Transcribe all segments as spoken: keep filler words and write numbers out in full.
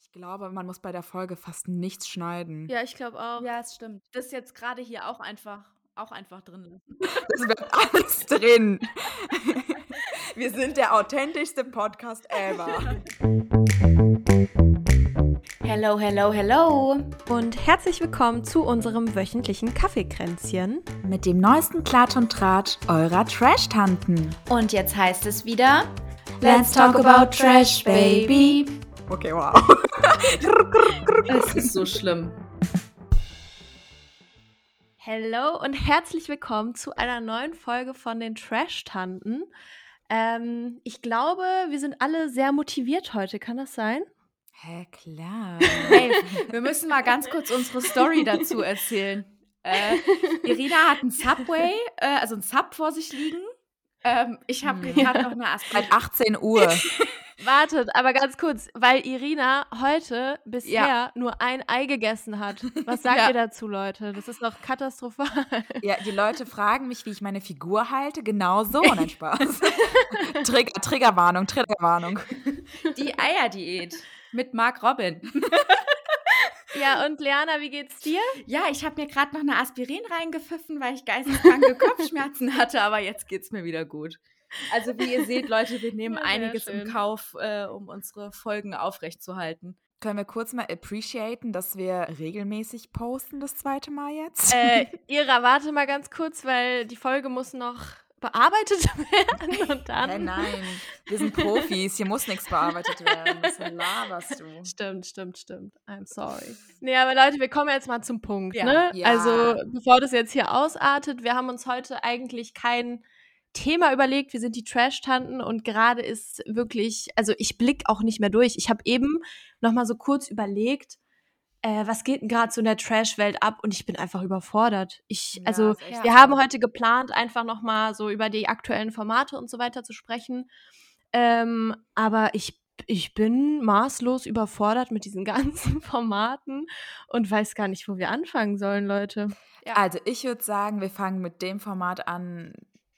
Ich glaube, man muss bei der Folge fast nichts schneiden. Ja, ich glaube auch. Ja, es stimmt. Das jetzt gerade hier auch einfach, auch einfach drin lassen. Das wird alles drin. Wir sind der authentischste Podcast ever. Hello, hello, hello. Und herzlich willkommen zu unserem wöchentlichen Kaffeekränzchen. Mit dem neuesten Klatsch und Tratsch eurer Trash-Tanten. Und jetzt heißt es wieder: Let's talk about Trash, baby. Okay, wow. Es ist so schlimm. Hello und herzlich willkommen zu einer neuen Folge von den Trash-Tanten. Ähm, ich glaube, wir sind alle sehr motiviert heute. Kann das sein? Hä, klar. Hey, wir müssen mal ganz kurz unsere Story dazu erzählen. Äh, Irina hat einen Subway, äh, also einen Sub vor sich liegen. Ähm, ich habe Hm. gerade noch eine Aspirin. Seit achtzehn Uhr. Wartet, aber ganz kurz, weil Irina heute bisher Ja. nur ein Ei gegessen hat. Was sagt Ja. ihr dazu, Leute? Das ist doch katastrophal. Ja, die Leute fragen mich, wie ich meine Figur halte. Genau so. Nein, Spaß. Trigger, Triggerwarnung, Triggerwarnung. Die Eierdiät mit Mark Robin. Ja, und Leana, wie geht's dir? Ja, ich habe mir gerade noch eine Aspirin reingepfiffen, weil ich geisteskranke Kopfschmerzen hatte, aber jetzt geht's mir wieder gut. Also wie ihr seht, Leute, wir nehmen Ja, sehr einiges schön. im Kauf, äh, um unsere Folgen aufrechtzuerhalten. Können wir kurz mal appreciaten, dass wir regelmäßig posten, das zweite Mal jetzt? Äh, Ira, warte mal ganz kurz, weil die Folge muss noch bearbeitet werden und dann... Hä, nein, wir sind Profis, hier muss nichts bearbeitet werden. Was laberst du? Stimmt, stimmt, stimmt. I'm sorry. Nee, aber Leute, wir kommen jetzt mal zum Punkt, Ja. ne? Ja. Also, bevor das jetzt hier ausartet, wir haben uns heute eigentlich kein Thema überlegt. Wir sind die Trash-Tanten und gerade ist wirklich, also ich blick auch nicht mehr durch. Ich habe eben noch mal so kurz überlegt, äh, was geht denn gerade so in der Trash-Welt ab, und ich bin einfach überfordert. Ich, Ja, also ist echt wir so. haben heute geplant, einfach noch mal so über die aktuellen Formate und so weiter zu sprechen. Ähm, aber ich, ich bin maßlos überfordert mit diesen ganzen Formaten und weiß gar nicht, wo wir anfangen sollen, Leute. Ja. Also ich würde sagen, wir fangen mit dem Format an.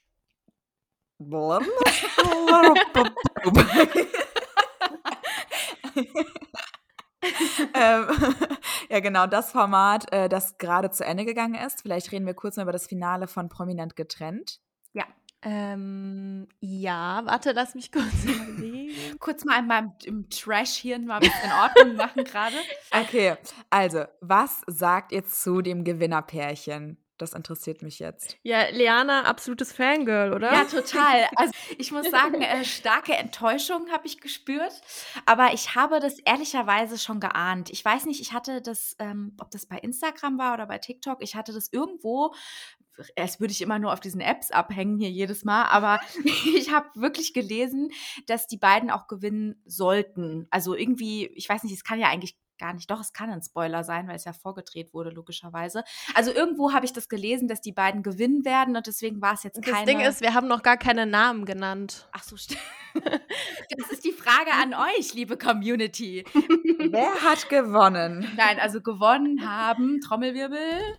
ähm, ja, genau, das Format, äh, das gerade zu Ende gegangen ist. Vielleicht reden wir kurz mal über das Finale von Prominent getrennt. Ja, Ähm, ja, warte, lass mich kurz überlegen. kurz mal in meinem im Trash-Hirn mal ein bisschen Ordnung machen gerade. Okay, also, was sagt ihr zu dem Gewinnerpärchen? Das interessiert mich jetzt. Ja, Leana, absolutes Fangirl, oder? Ja, total. Also ich muss sagen, äh, starke Enttäuschung habe ich gespürt, aber ich habe das ehrlicherweise schon geahnt. Ich weiß nicht, ich hatte das, ähm, ob das bei Instagram war oder bei TikTok, ich hatte das irgendwo, erst würde ich immer nur auf diesen Apps abhängen hier jedes Mal, aber ich habe wirklich gelesen, dass die beiden auch gewinnen sollten. Also irgendwie, ich weiß nicht, es kann ja eigentlich gar nicht, doch, es kann ein Spoiler sein, weil es ja vorgedreht wurde, logischerweise. Also irgendwo habe ich das gelesen, dass die beiden gewinnen werden, und deswegen war es jetzt Das keine... Ding ist, wir haben noch gar keine Namen genannt. Ach so, stimmt. Das ist die Frage an euch, liebe Community. Wer hat gewonnen? Nein, also gewonnen haben, Trommelwirbel,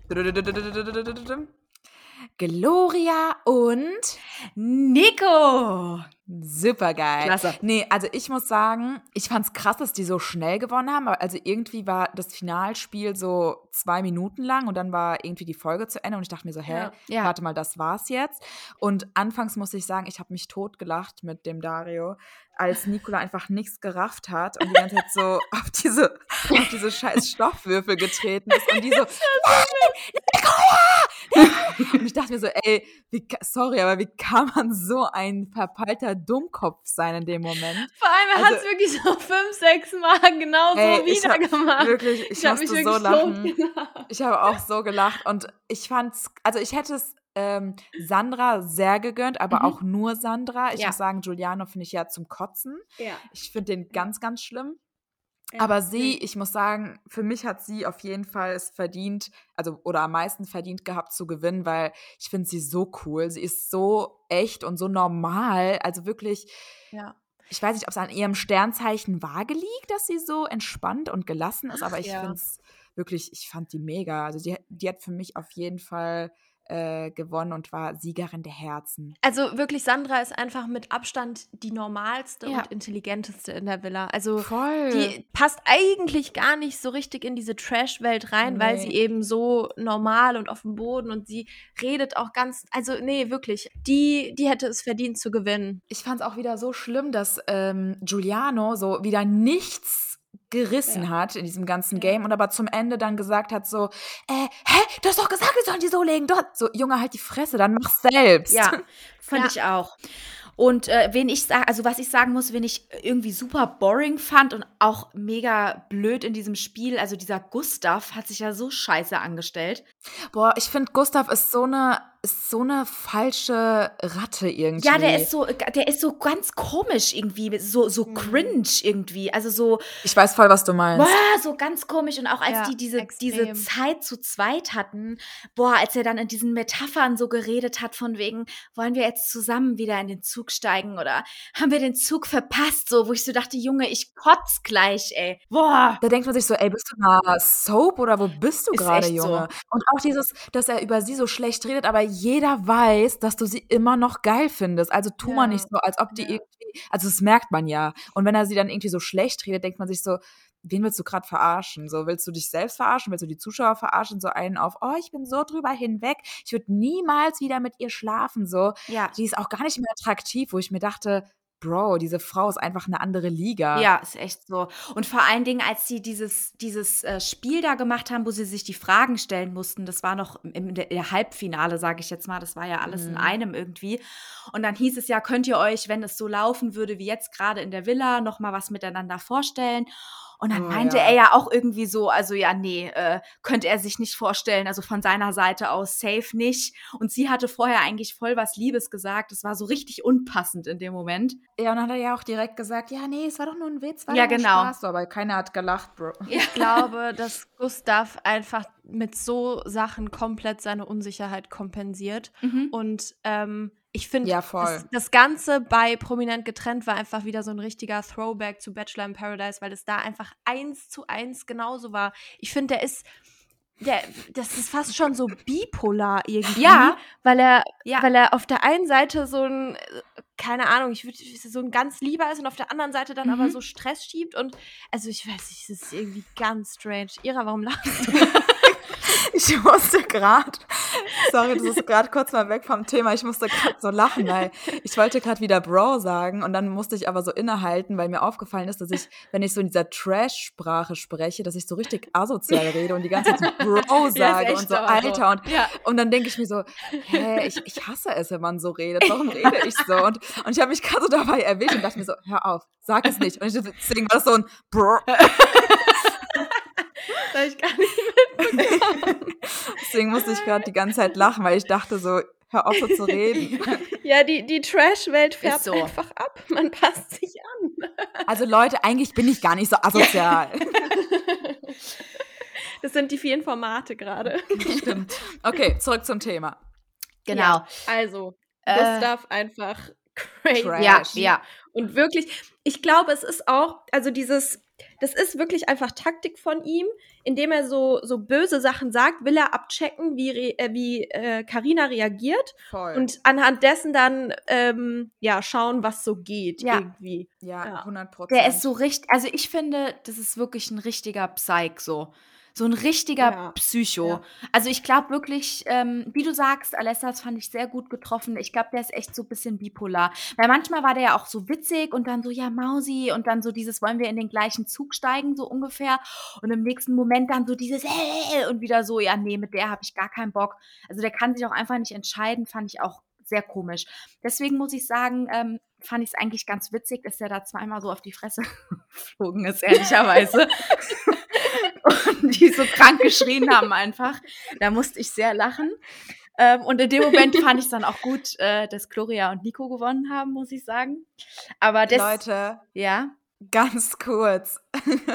Gloria und Nico. supergeil. Klasse. Nee, also ich muss sagen, ich fand's krass, dass die so schnell gewonnen haben. aber Also irgendwie war das Finalspiel so zwei Minuten lang und dann war irgendwie die Folge zu Ende und ich dachte mir so, hä, Ja. Ja. warte mal, das war's jetzt. Und anfangs muss ich sagen, ich habe mich totgelacht mit dem Dario, als Nicola einfach nichts gerafft hat und die ganze Zeit so auf diese, auf diese scheiß Stoffwürfel getreten ist und die so, und ich dachte mir so, ey, wie, ka- sorry, aber wie kann man so ein verpeilter Dummkopf sein in dem Moment? Vor allem, er Also- hat es wirklich so fünf, sechs Mal genau Ey, so ich hab wieder gemacht. Wirklich, ich, hab musste so lachen. Ich habe auch so gelacht und ich fand's, also ich hätte es ähm, Sandra sehr gegönnt, aber Mhm. auch nur Sandra. Ich Ja. muss sagen, Giuliano finde ich ja zum Kotzen. Ja. Ich finde den ganz, ganz schlimm. Ja. Aber sie, ich muss sagen, für mich hat sie auf jeden Fall es verdient, also oder am meisten verdient gehabt zu gewinnen, weil ich finde sie so cool. Sie ist so echt und so normal. Also wirklich, Ja. ich weiß nicht, ob es an ihrem Sternzeichen Waage liegt, dass sie so entspannt und gelassen ist, aber ich ja. finde es wirklich, ich fand die mega. Also die, die hat für mich auf jeden Fall äh, gewonnen und war Siegerin der Herzen. Also wirklich, Sandra ist einfach mit Abstand die normalste Ja. und intelligenteste in der Villa. Also Voll. die passt eigentlich gar nicht so richtig in diese Trash-Welt rein, weil Nee. sie eben so normal und auf dem Boden und sie redet auch ganz, also nee, wirklich, die, die hätte es verdient zu gewinnen. Ich fand es auch wieder so schlimm, dass ähm, Giuliano so wieder nichts gerissen Ja. hat in diesem ganzen Ja. Game und aber zum Ende dann gesagt hat so, äh, hä, du hast doch gesagt, wir sollen die so legen. Dort. So, Junge, halt die Fresse, dann mach selbst. Ja, fand Ja. ich auch. Und äh, wen ich sage, also was ich sagen muss, wen ich irgendwie super boring fand und auch mega blöd in diesem Spiel, also dieser Gustav hat sich ja so scheiße angestellt. Boah, ich finde, Gustav ist so eine, ist so eine falsche Ratte irgendwie. Ja, der ist so, der ist so ganz komisch irgendwie, so, so Mhm. cringe irgendwie. Also so, Ich weiß voll, was du meinst. boah, so ganz komisch. Und auch als Ja, die diese, extrem. diese Zeit zu zweit hatten, boah, als er dann in diesen Metaphern so geredet hat, von wegen, wollen wir jetzt zusammen wieder in den Zug steigen oder haben wir den Zug verpasst? So, wo ich so dachte, Junge, ich kotz gleich, ey. Boah. Da denkt man sich so, ey, bist du in einer Soap oder wo bist du Ist gerade, echt so. Junge? Und auch dieses, dass er über sie so schlecht redet, aber jeder weiß, dass du sie immer noch geil findest. Also tu Ja. mal nicht so, als ob die Ja. irgendwie, also das merkt man ja. Und wenn er sie dann irgendwie so schlecht redet, denkt man sich so, wen willst du gerade verarschen? So, willst du dich selbst verarschen? Willst du die Zuschauer verarschen? So einen auf, oh, ich bin so drüber hinweg. Ich würde niemals wieder mit ihr schlafen. So, Ja. die ist auch gar nicht mehr attraktiv, wo ich mir dachte, Bro, diese Frau ist einfach eine andere Liga. Ja, ist echt so. Und vor allen Dingen, als sie dieses, dieses äh, Spiel da gemacht haben, wo sie sich die Fragen stellen mussten, das war noch im, im der, der Halbfinale, sage ich jetzt mal, das war ja alles in Mhm. einem irgendwie. Und dann hieß es ja, könnt ihr euch, wenn es so laufen würde wie jetzt gerade in der Villa, noch mal was miteinander vorstellen? Und dann Oh, meinte ja. er ja auch irgendwie so, also ja, nee, äh, könnte er sich nicht vorstellen, also von seiner Seite aus safe nicht. Und sie hatte vorher eigentlich voll was Liebes gesagt, das war so richtig unpassend in dem Moment. Ja, und dann hat er ja auch direkt gesagt, ja, nee, es war doch nur ein Witz, war Ja, doch nur genau. Spaß. So, aber keiner hat gelacht, Bro. Ich glaube, dass Gustav einfach mit so Sachen komplett seine Unsicherheit kompensiert. Mhm. Und ähm, ich finde, Ja, voll. das, das Ganze bei Prominent getrennt war einfach wieder so ein richtiger Throwback zu Bachelor in Paradise, weil es da einfach eins zu eins genauso war. Ich finde, der ist, der, das ist fast schon so bipolar irgendwie, Ja. weil er, Ja. weil er auf der einen Seite so ein, äh, keine Ahnung, ich würde so ein ganz lieber ist und auf der anderen Seite dann Mhm. aber so Stress schiebt und also ich weiß nicht, es ist irgendwie ganz strange. Ira, warum lachst du? Ich musste gerade, sorry, das ist gerade kurz mal weg vom Thema, ich musste gerade so lachen, weil ich wollte gerade wieder Bro sagen und dann musste ich aber so innehalten, weil mir aufgefallen ist, dass ich, wenn ich so in dieser Trash-Sprache spreche, dass ich so richtig asozial rede und die ganze Zeit so Bro sage echt und so aber so. Alter und, Ja. und dann denke ich mir so, hä, ich, ich hasse es, wenn man so redet, warum rede ich so? Und, und ich habe mich gerade so dabei erwischt und dachte mir so, hör auf, sag es nicht. Und ich, deswegen war das so ein Bro. Das hab ich gar nicht. Deswegen musste ich gerade die ganze Zeit lachen, weil ich dachte so, hör auf so zu reden. Ja, die, die Trash-Welt färbt Ist so. einfach ab. Man passt sich an. Also Leute, eigentlich bin ich gar nicht so asozial. Das sind die vielen Formate gerade. Stimmt. Okay, zurück zum Thema. Genau. Ja, also, Äh, Gustav einfach crazy. Trash. Ja, ja. Und wirklich, ich glaube, es ist auch, also dieses, das ist wirklich einfach Taktik von ihm, indem er so, so böse Sachen sagt, will er abchecken, wie re, äh, wie äh, Carina reagiert Voll. und anhand dessen dann ähm, ja schauen, was so geht Ja. irgendwie. ja, ja. hundert Prozent. Der ist so richtig, also ich finde, das ist wirklich ein richtiger Psych so. So ein richtiger Ja. Psycho. Ja. Also ich glaube wirklich, ähm, wie du sagst, Alessa, das fand ich sehr gut getroffen. Ich glaube, der ist echt so ein bisschen bipolar. Weil manchmal war der ja auch so witzig und dann so, ja, Mausi, und dann so dieses, wollen wir in den gleichen Zug steigen, so ungefähr. Und im nächsten Moment dann so dieses, äh, und wieder so, ja, nee, mit der habe ich gar keinen Bock. Also der kann sich auch einfach nicht entscheiden, fand ich auch sehr komisch. Deswegen muss ich sagen, ähm, fand ich es eigentlich ganz witzig, dass der da zweimal so auf die Fresse geflogen ist, ehrlicherweise. Und die so krank geschrien haben einfach. Da musste ich sehr lachen. Ähm, und in dem Moment fand ich es dann auch gut, äh, dass Gloria und Nico gewonnen haben, muss ich sagen. Aber das, Leute, ja, ganz kurz.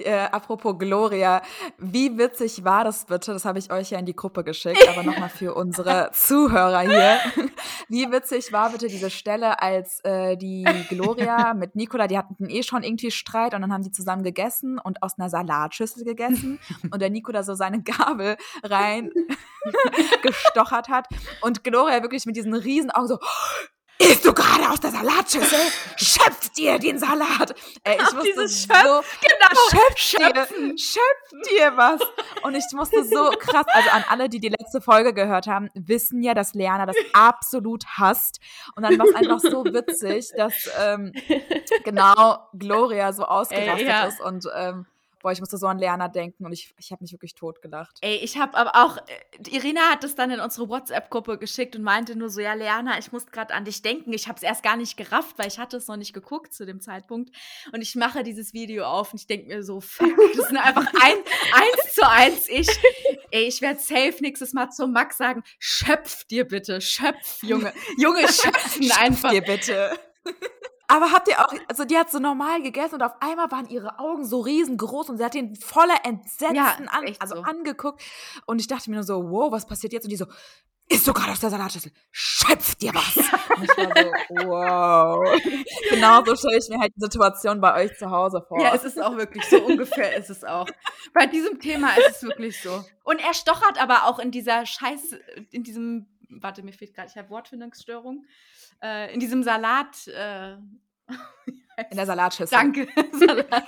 äh, apropos Gloria, wie witzig war das bitte? Das habe ich euch ja in die Gruppe geschickt, aber nochmal für unsere Zuhörer hier. Wie witzig war bitte diese Stelle, als äh, die Gloria mit Nicola, die hatten eh schon irgendwie Streit und dann haben die zusammen gegessen und aus einer Salatschüssel gegessen und der Nicola so seine Gabel rein gestochert hat und Gloria wirklich mit diesen riesen Augen so, isst du gerade aus der Salatschüssel? Schöpf dir den Salat! Ey, ich musste Dieses so, Schöpf, genau, schöpf dir, schöpf dir was! Und ich musste so krass, also an alle, die die letzte Folge gehört haben, wissen ja, dass Leana das absolut hasst. Und dann war es einfach so witzig, dass ähm, genau Gloria so ausgerastet Ey, ja. ist und ähm, boah, ich musste so an Leana denken und ich, ich habe mich wirklich totgelacht. Ey, ich habe aber auch, äh, Irina hat das dann in unsere WhatsApp-Gruppe geschickt und meinte nur so, ja, Leana, ich muss gerade an dich denken. Ich habe es erst gar nicht gerafft, weil ich hatte es noch nicht geguckt zu dem Zeitpunkt. Und ich mache dieses Video auf und ich denke mir so, fuck, das sind einfach ein, eins zu eins ich. Ey, ich werde safe nächstes Mal zum Max sagen, schöpf dir bitte, schöpf, Junge. Junge, schöpfen einfach. Schöpf dir bitte. Aber habt ihr auch, also die hat so normal gegessen und auf einmal waren ihre Augen so riesengroß und sie hat ihn voller Entsetzen Ja, an, echt also so. angeguckt. Und ich dachte mir nur so, wow, was passiert jetzt? Und die so, isst du gerade aus der Salatschüssel? Schöpf dir was! Und ich war so, wow. Genau so stelle ich mir halt die Situation bei euch zu Hause vor. Ja, es ist auch wirklich so, ungefähr ist es auch. Bei diesem Thema ist es wirklich so. Und er stochert aber auch in dieser Scheiß, in diesem, warte, mir fehlt gerade, ich habe Wortfindungsstörung, äh, in diesem Salat, äh, In der Salatschüssel. danke, Salat.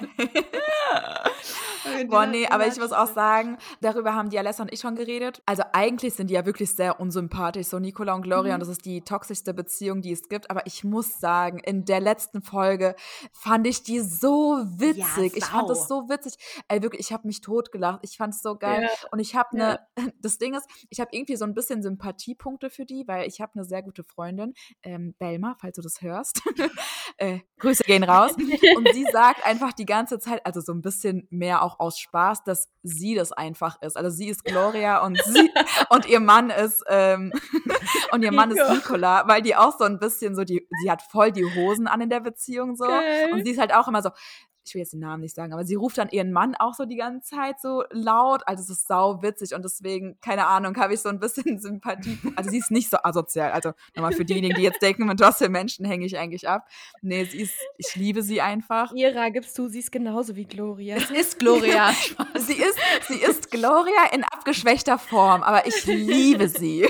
Boah, nee, aber ich muss auch sagen, darüber haben die Alessa und ich schon geredet. Also eigentlich sind die ja wirklich sehr unsympathisch, so Nicola und Gloria, Mhm. und das ist die toxischste Beziehung, die es gibt. Aber ich muss sagen, in der letzten Folge fand ich die so witzig. Ja, ich fand sau. das so witzig. Ey, wirklich, ich habe mich totgelacht. Ich fand es so geil. Ja. Und ich habe Ja. eine, das Ding ist, ich habe irgendwie so ein bisschen Sympathiepunkte für die, weil ich habe eine sehr gute Freundin, ähm, Belma, falls du das hörst. äh, Grüße gehen raus. Und sie sagt einfach die ganze Zeit, also so ein bisschen mehr auch aus Spaß, dass sie das einfach ist. Also sie ist Gloria und sie und ihr Mann ist ähm, und ihr Mann ist Nico. Nicola, weil die auch so ein bisschen so die, sie hat voll die Hosen an in der Beziehung so Geil. und sie ist halt auch immer so, ich will jetzt den Namen nicht sagen, aber sie ruft dann ihren Mann auch so die ganze Zeit so laut, also es ist sau witzig und deswegen, keine Ahnung, habe ich so ein bisschen Sympathie, also sie ist nicht so asozial, also nochmal für diejenigen, die jetzt denken, mit was für Menschen hänge ich eigentlich ab, nee, sie ist, ich liebe sie einfach. Ira, gibst du, sie ist genauso wie Gloria. Es ist Gloria. Sie ist, sie ist Gloria in abgeschwächter Form, aber ich liebe sie.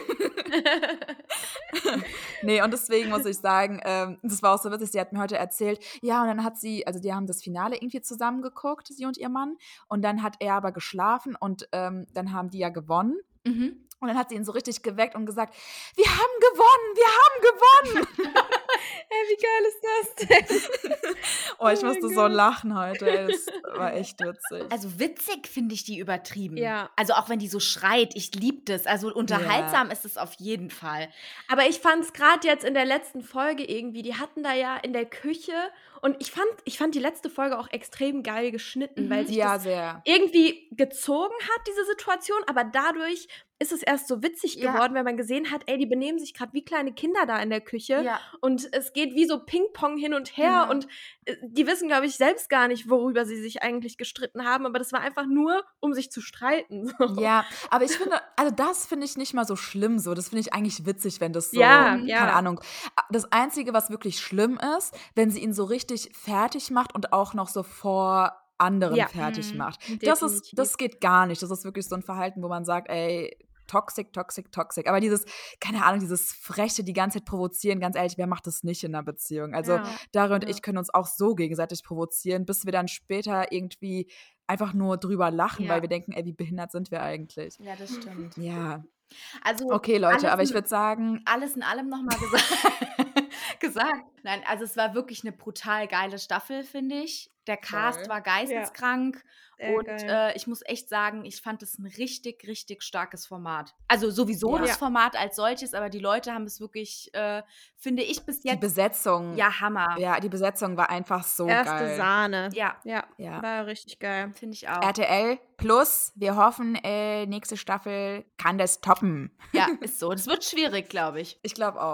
Nee, und deswegen muss ich sagen, ähm, das war auch so witzig, sie hat mir heute erzählt, ja, und dann hat sie, also die haben das Finale irgendwie zusammen geguckt, sie und ihr Mann, und dann hat er aber geschlafen und ähm, dann haben die ja gewonnen. Mhm. Und dann hat sie ihn so richtig geweckt und gesagt, wir haben gewonnen, wir haben gewonnen. Ey, wie geil ist das denn? Oh, ich Oh mein musste so Gott. lachen heute, ey, das war echt witzig. Also witzig finde ich die übertrieben. Ja. Also auch wenn die so schreit, ich liebe das. Also unterhaltsam ist es auf jeden Fall. Aber ich fand es gerade jetzt in der letzten Folge irgendwie, die hatten da ja in der Küche und ich fand, ich fand die letzte Folge auch extrem geil geschnitten, Mhm. weil sich Ja, das sehr. irgendwie gezogen hat, diese Situation, aber dadurch ist es erst so witzig Ja. geworden, wenn man gesehen hat, ey, die benehmen sich gerade wie kleine Kinder da in der Küche Ja. und es geht wie so Ping-Pong hin und her Genau. und äh, die wissen, glaube ich, selbst gar nicht, worüber sie sich eigentlich gestritten haben, aber das war einfach nur, um sich zu streiten. So. Ja, aber ich finde, also das finde ich nicht mal so schlimm so. Das finde ich eigentlich witzig, wenn das so, Ja, keine ja. Ahnung. Das Einzige, was wirklich schlimm ist, wenn sie ihn so richtig fertig macht und auch noch so vor anderen Ja. fertig Mhm. macht. Das ist, Definitiv. das geht gar nicht. Das ist wirklich so ein Verhalten, wo man sagt, ey, toxic, toxic, toxic. Aber dieses, keine Ahnung, dieses Freche, die ganze Zeit provozieren, ganz ehrlich, wer macht das nicht in einer Beziehung? Also Ja. Daria und Ja. ich können uns auch so gegenseitig provozieren, bis wir dann später irgendwie einfach nur drüber lachen, Ja. weil wir denken, ey, wie behindert sind wir eigentlich? Ja, das stimmt. Ja. Also Okay, Leute, alles aber ich in- würde sagen, alles in allem nochmal gesagt. gesagt. Nein, also es war wirklich eine brutal geile Staffel, finde ich. Der Cast Voll. war geisteskrank. Sehr Und geil. äh, ich muss echt sagen, ich fand es ein richtig, richtig starkes Format. Also sowieso Ja. das Format als solches, aber die Leute haben es wirklich, äh, finde ich, bis die jetzt. Besetzung, Ja, Hammer. ja, die Besetzung war einfach so Erste geil. Sahne. Ja, Ja, Ja. war richtig geil. finde ich auch. R T L Plus, wir hoffen, äh, nächste Staffel kann das toppen. Ja, ist so. Das wird schwierig, glaube ich. Ich glaube auch.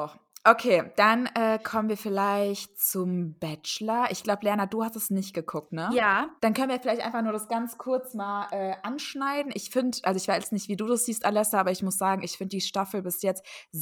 Okay, dann äh, kommen wir vielleicht zum Bachelor. Ich glaube, Lerna, du hast es nicht geguckt, ne? Ja. Dann können wir vielleicht einfach nur das ganz kurz mal äh, anschneiden. Ich finde, also ich weiß nicht, wie du das siehst, Alessa, aber ich muss sagen, ich finde die Staffel bis jetzt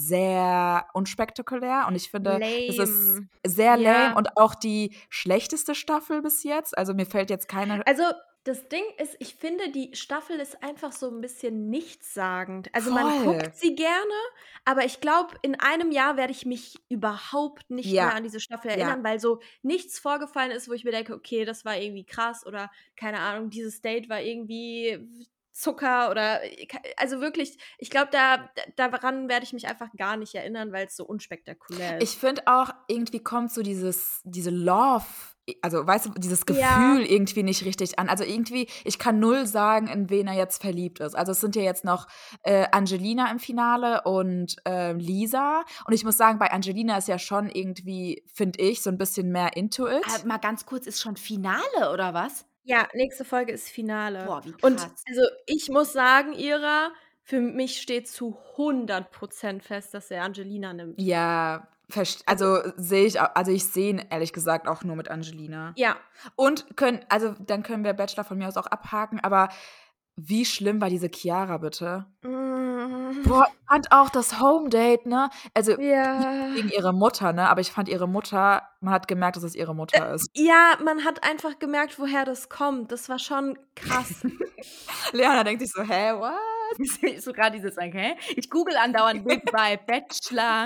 sehr unspektakulär und ich finde, es ist Lame. sehr lame Ja. und auch die schlechteste Staffel bis jetzt. Also mir fällt jetzt keine. Also das Ding ist, ich finde, die Staffel ist einfach so ein bisschen nichtssagend. Also man Voll. guckt sie gerne, aber ich glaube, in einem Jahr werde ich mich überhaupt nicht Ja. mehr an diese Staffel Ja. erinnern, weil so nichts vorgefallen ist, wo ich mir denke, okay, das war irgendwie krass oder keine Ahnung, dieses Date war irgendwie Zucker oder also wirklich, ich glaube, da, daran werde ich mich einfach gar nicht erinnern, weil es so unspektakulär ist. Ich finde auch, irgendwie kommt so dieses, diese Love, also weißt du, dieses Gefühl Ja. irgendwie nicht richtig an. Also irgendwie, ich kann null sagen, in wen er jetzt verliebt ist. Also es sind ja jetzt noch äh, Angelina im Finale und äh, Lisa. Und ich muss sagen, bei Angelina ist ja schon irgendwie, finde ich, so ein bisschen mehr into it. Ah, mal ganz kurz, ist schon Finale oder was? Ja, nächste Folge ist Finale. Boah, wie Und krass. also ich muss sagen, Ira, für mich steht zu hundert Prozent fest, dass er Angelina nimmt. Ja, verst- also sehe ich, au- also ich sehe ihn ehrlich gesagt auch nur mit Angelina. Ja. Und können, also dann können wir Bachelor von mir aus auch abhaken, aber wie schlimm war diese Chiara bitte? Mm. Boah, ich fand auch das Home Date, ne? Also Ja. gegen ihre Mutter, ne? Aber ich fand ihre Mutter, man hat gemerkt, dass es ihre Mutter ist. Ja, man hat einfach gemerkt, woher das kommt. Das war schon krass. Leana denkt sich so, hä, what? So gerade dieses, hä? Ich google andauernd Bild bei Bachelor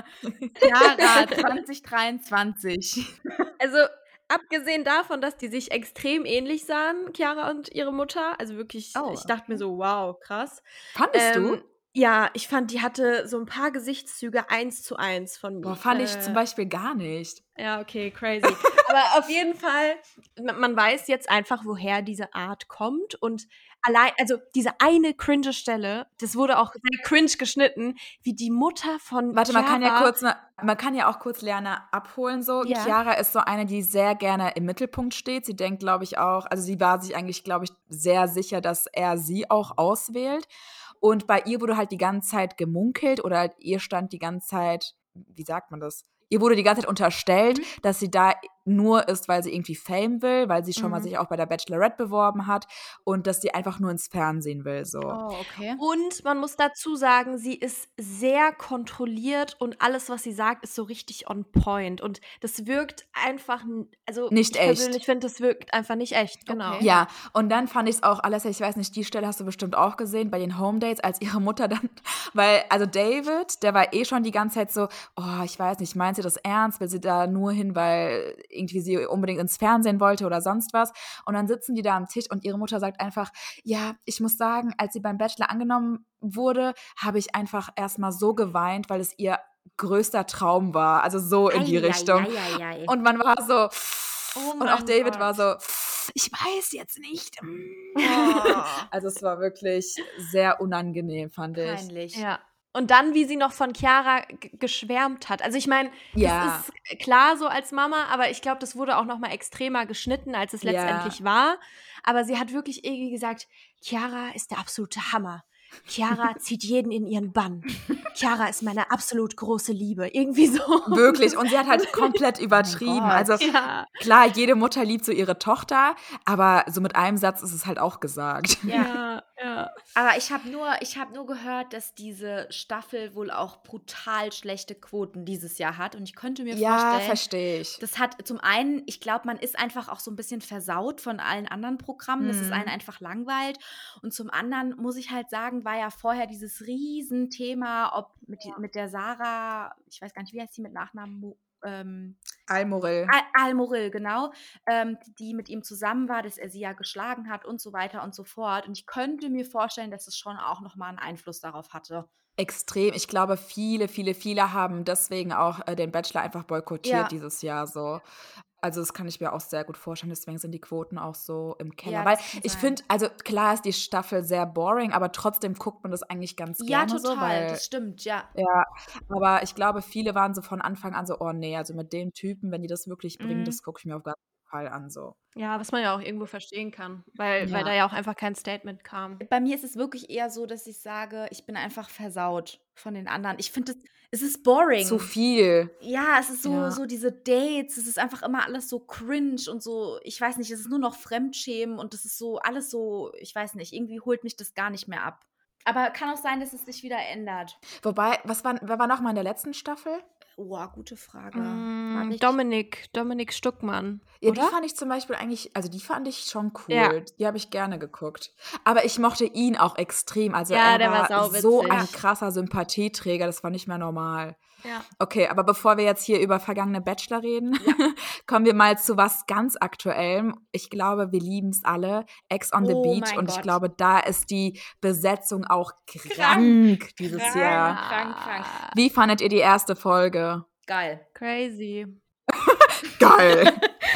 Chiara zwanzig dreiundzwanzig. Also abgesehen davon, dass die sich extrem ähnlich sahen, Chiara und ihre Mutter, also wirklich, Oh, ich dachte mir so, wow, krass. Fandest Ähm, du? Ja, ich fand, die hatte so ein paar Gesichtszüge eins zu eins von Boah, fand ich äh, zum Beispiel gar nicht. Ja, okay, crazy. Aber auf jeden Fall, man man weiß jetzt einfach, woher diese Art kommt. Und allein, also diese eine cringe Stelle, das wurde auch sehr cringe geschnitten, wie die Mutter von Warte, man kann ja Chiara- kurz, ne- man kann ja auch kurz Lerner abholen so. Ja. Chiara ist so eine, die sehr gerne im Mittelpunkt steht. Sie denkt, glaube ich, auch, also sie war sich eigentlich, glaube ich, sehr sicher, dass er sie auch auswählt. Und bei ihr wurde halt die ganze Zeit gemunkelt oder halt ihr stand die ganze Zeit, wie sagt man das? Ihr wurde die ganze Zeit unterstellt, Mhm. dass sie da nur ist, weil sie irgendwie Fame will, weil sie schon mal Mhm. sich auch bei der Bachelorette beworben hat und dass sie einfach nur ins Fernsehen will. So. Oh, okay. Und man muss dazu sagen, sie ist sehr kontrolliert und alles, was sie sagt, ist so richtig on point. Und das wirkt einfach, n- also Nicht ich echt. persönlich finde, das wirkt einfach nicht echt. Genau. Okay. Ja, und dann fand ich es auch, Alessa, ich weiß nicht, die Stelle hast du bestimmt auch gesehen bei den Home Dates, als ihre Mutter dann, weil, also David, der war eh schon die ganze Zeit so, oh, ich weiß nicht, meint sie das ernst? Will sie da nur hin, weil irgendwie sie unbedingt ins Fernsehen wollte oder sonst was? Und dann sitzen die da am Tisch und ihre Mutter sagt einfach, ja, ich muss sagen, als sie beim Bachelor angenommen wurde, habe ich einfach erstmal so geweint, weil es ihr größter Traum war, also so in die Ei, ei, Richtung. ei, ei, ei. Und man war so, Oh und auch mein David Gott. war so, ich weiß jetzt nicht. Oh. Also es war wirklich sehr unangenehm, fand ich. Peinlich. Ja. Und dann, wie sie noch von Chiara g- geschwärmt hat. Also ich meine, Ja. das ist klar so als Mama, aber ich glaube, das wurde auch noch mal extremer geschnitten, als es Ja. letztendlich war. Aber sie hat wirklich irgendwie gesagt, Chiara ist der absolute Hammer. Chiara zieht jeden in ihren Bann. Chiara ist meine absolut große Liebe. Irgendwie so. Wirklich. Und sie hat halt komplett übertrieben. Gott. Also Ja. klar, jede Mutter liebt so ihre Tochter, aber so mit einem Satz ist es halt auch gesagt. Ja, ja. Aber ich habe nur, ich habe nur gehört, dass diese Staffel wohl auch brutal schlechte Quoten dieses Jahr hat. Und ich könnte mir Ja, vorstellen, verstehe ich. das hat zum einen, ich glaube, man ist einfach auch so ein bisschen versaut von allen anderen Programmen, dass es Mhm. einen einfach langweilt. Und zum anderen muss ich halt sagen, war ja vorher dieses Riesenthema, ob mit, die, mit der Sarah, ich weiß gar nicht, wie heißt sie mit Nachnamen? Mo- Ähm, Almoril. Al- Almoril, genau, ähm, die mit ihm zusammen war, dass er sie ja geschlagen hat und so weiter und so fort. Und ich könnte mir vorstellen, dass es schon auch nochmal einen Einfluss darauf hatte. Extrem. Ich glaube, viele, viele, viele haben deswegen auch äh, den Bachelor einfach boykottiert Ja. dieses Jahr so. Also das kann ich mir auch sehr gut vorstellen. Deswegen sind die Quoten auch so im Keller. Ja, Weil das kann ich sein. finde, also klar ist die Staffel sehr boring, aber trotzdem guckt man das eigentlich ganz Ja, gerne total, so, weil das stimmt, ja. ja, aber ich glaube, viele waren so von Anfang an so, oh nee, also mit dem Typen, wenn die das wirklich bringen, Mhm. das gucke ich mir auf gar keinen Fall an so. Ja, was man ja auch irgendwo verstehen kann, weil, weil Ja. da ja auch einfach kein Statement kam. Bei mir ist es wirklich eher so, dass ich sage, ich bin einfach versaut von den anderen. Ich finde, es ist boring. Zu viel. Ja, es ist so, Ja. so diese Dates, es ist einfach immer alles so cringe und so, ich weiß nicht, es ist nur noch Fremdschämen und es ist so alles so, ich weiß nicht, irgendwie holt mich das gar nicht mehr ab. Aber kann auch sein, dass es sich wieder ändert. Wobei, was war, wer war nochmal in der letzten Staffel? Oh, gute Frage. Mm, War nicht- Dominik, Dominik Stuckmann, Ja, oder? die fand ich zum Beispiel eigentlich, also die fand ich schon cool. Ja. Die habe ich gerne geguckt. Aber ich mochte ihn auch extrem. Also Ja, er der war war so sauwitzig. ein krasser Sympathieträger, das war nicht mehr normal. Ja. Okay, aber bevor wir jetzt hier über vergangene Bachelor reden, kommen wir mal zu was ganz Aktuellem. Ich glaube, wir lieben es alle. Ex on the Oh Beach. mein Und ich Gott. glaube, da ist die Besetzung auch krank, dieses krank. Jahr. Krank, krank. Wie fandet ihr die erste Folge? Geil. Crazy. Geil.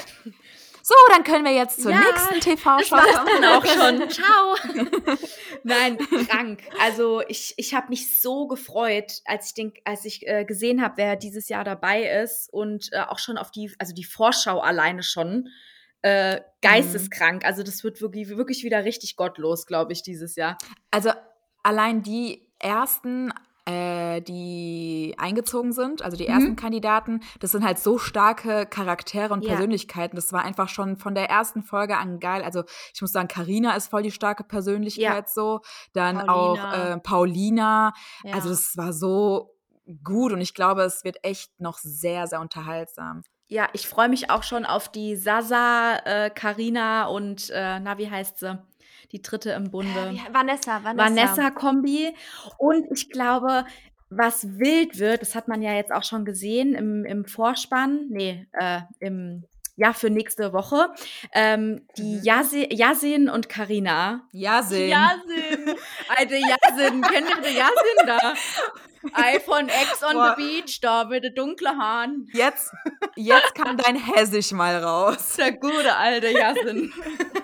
So, dann können wir jetzt zur Ja, nächsten T V-Show Das war's kommen. dann auch schon. Ciao. Nein, krank. Also ich, ich habe mich so gefreut, als ich, den, als ich äh, gesehen habe, wer dieses Jahr dabei ist und äh, auch schon auf die, also die Vorschau alleine schon. Äh, geisteskrank. Also das wird wirklich, wirklich wieder richtig gottlos, glaube ich, dieses Jahr. Also allein die ersten, äh, die eingezogen sind, also die Mhm. ersten Kandidaten, das sind halt so starke Charaktere und Ja. Persönlichkeiten. Das war einfach schon von der ersten Folge an geil. Also ich muss sagen, Carina ist voll die starke Persönlichkeit so. Dann auch Paulina. äh, Paulina. Ja. Also das war so gut und ich glaube, es wird echt noch sehr, sehr unterhaltsam. Ja, ich freue mich auch schon auf die Sasa, äh, Carina und, äh, na, wie heißt sie? Die dritte im Bunde. Wie- Vanessa, Vanessa. Vanessa-Kombi. Und ich glaube, was wild wird, das hat man ja jetzt auch schon gesehen im, im Vorspann, nee, äh, im, ja, für nächste Woche, ähm, die Mhm. Yasin, Yasin und Carina. Yasin. Yasin. Alte Yasin, kennt ihr die Yasin da? Ei von Ex on Boah. the Beach, da mit den dunklen Haaren. Jetzt, jetzt kam dein Hessisch mal raus. Der gute alte Yasin.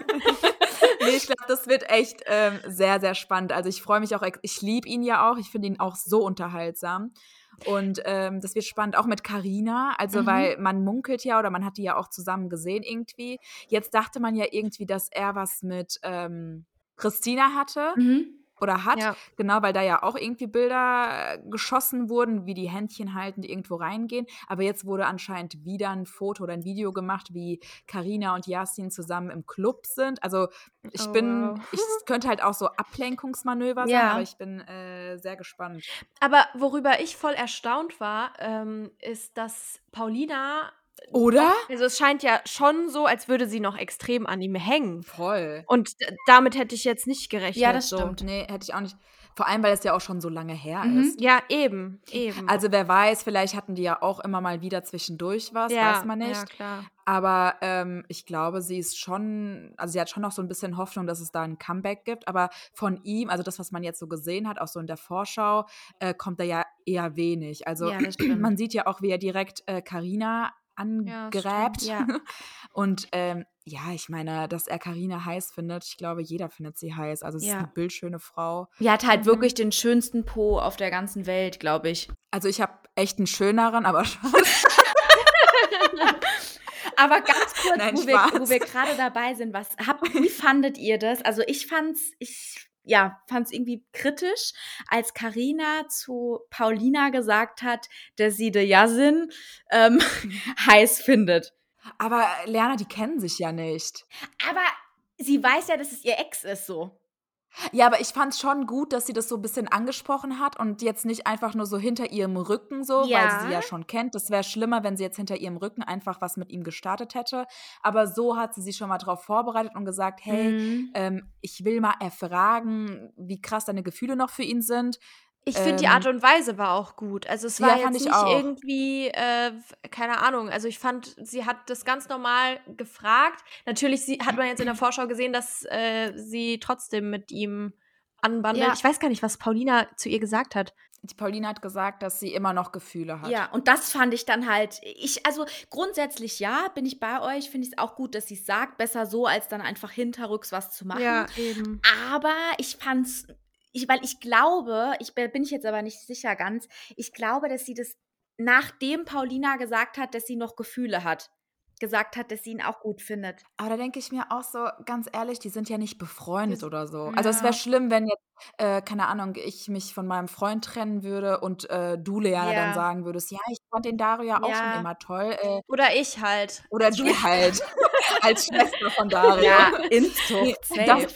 Nee, ich glaube, das wird echt ähm, sehr, sehr spannend. Also ich freue mich auch, ex- ich liebe ihn ja auch, ich finde ihn auch so unterhaltsam. Und ähm, das wird spannend, auch mit Carina, also Mhm. weil man munkelt ja oder man hat die ja auch zusammen gesehen irgendwie. Jetzt dachte man ja irgendwie, dass er was mit ähm, Christina hatte Mhm. oder hat, Ja. genau, weil da ja auch irgendwie Bilder äh, geschossen wurden, wie die Händchen haltend irgendwo reingehen. Aber jetzt wurde anscheinend wieder ein Foto oder ein Video gemacht, wie Carina und Yasin zusammen im Club sind. Also ich Oh, bin, wow. ich, es könnte halt auch so Ablenkungsmanöver sein, Ja. aber ich bin äh, sehr gespannt. Aber worüber ich voll erstaunt war, ähm, ist, dass Paulina. Oder? Also es scheint ja schon so, als würde sie noch extrem an ihm hängen. Voll. Und d- damit hätte ich jetzt nicht gerechnet. Ja, das so. stimmt. Nee, hätte ich auch nicht. Vor allem, weil es ja auch schon so lange her Mhm. ist. Ja, eben, eben. Also wer weiß, vielleicht hatten die ja auch immer mal wieder zwischendurch was, ja, weiß man nicht. Ja, klar. Aber ähm, ich glaube, sie ist schon, also sie hat schon noch so ein bisschen Hoffnung, dass es da ein Comeback gibt. Aber von ihm, also das, was man jetzt so gesehen hat, auch so in der Vorschau, äh, kommt da ja eher wenig. Also Ja, das stimmt. man sieht ja auch, wie er direkt äh, Carina angräbt. Ja. Und ähm, ja, ich meine, dass er Carina heiß findet, ich glaube, jeder findet sie heiß. Also es Ja. ist eine bildschöne Frau. Die hat halt Mhm. wirklich den schönsten Po auf der ganzen Welt, glaube ich. Also ich habe echt einen schöneren, aber Aber ganz kurz, Nein, wo, wir, Spaß. wo wir gerade dabei sind, was habt, wie fandet ihr das? Also ich fand's, ich ja, fand's irgendwie kritisch, als Carina zu Paulina gesagt hat, dass sie de Yasin ähm, heiß findet. aber Lerner, die kennen sich ja nicht. Aber sie weiß ja, dass es ihr Ex ist, so. Ja, aber ich fand es schon gut, dass sie das so ein bisschen angesprochen hat und jetzt nicht einfach nur so hinter ihrem Rücken so, weil Ja. sie sie ja schon kennt. Das wäre schlimmer, wenn sie jetzt hinter ihrem Rücken einfach was mit ihm gestartet hätte. Aber so hat sie sich schon mal drauf vorbereitet und gesagt, hey, Mhm. ähm, ich will mal erfragen, wie krass deine Gefühle noch für ihn sind. Ich finde, die Ähm, Art und Weise war auch gut. Also es ja, war fand jetzt ich nicht auch. irgendwie, äh, keine Ahnung. Also ich fand, sie hat das ganz normal gefragt. Natürlich sie, hat man jetzt in der Vorschau gesehen, dass äh, sie trotzdem mit ihm anbandelt. Ja. Ich weiß gar nicht, was Paulina zu ihr gesagt hat. Die Pauline hat gesagt, dass sie immer noch Gefühle hat. Ja, und das fand ich dann halt, ich, also grundsätzlich ja, bin ich bei euch, finde ich es auch gut, dass sie es sagt, besser so, als dann einfach hinterrücks was zu machen. eben. Aber ich fand's, ich, weil ich glaube, ich bin bin ich jetzt aber nicht sicher ganz, ich glaube, dass sie das, nachdem Paulina gesagt hat, dass sie noch Gefühle hat. gesagt hat, dass sie ihn auch gut findet. Aber da denke ich mir auch so, ganz ehrlich, die sind ja nicht befreundet Das- oder so. Also es wäre schlimm, wenn jetzt, äh, keine Ahnung, ich mich von meinem Freund trennen würde und äh, du, Leana, Ja. dann sagen würdest, ja, ich fand den Dario ja auch schon Ja. immer toll. Äh, Oder ich halt. oder du halt, als Schwester von Dario. Ja, Inzucht, Nee, safe.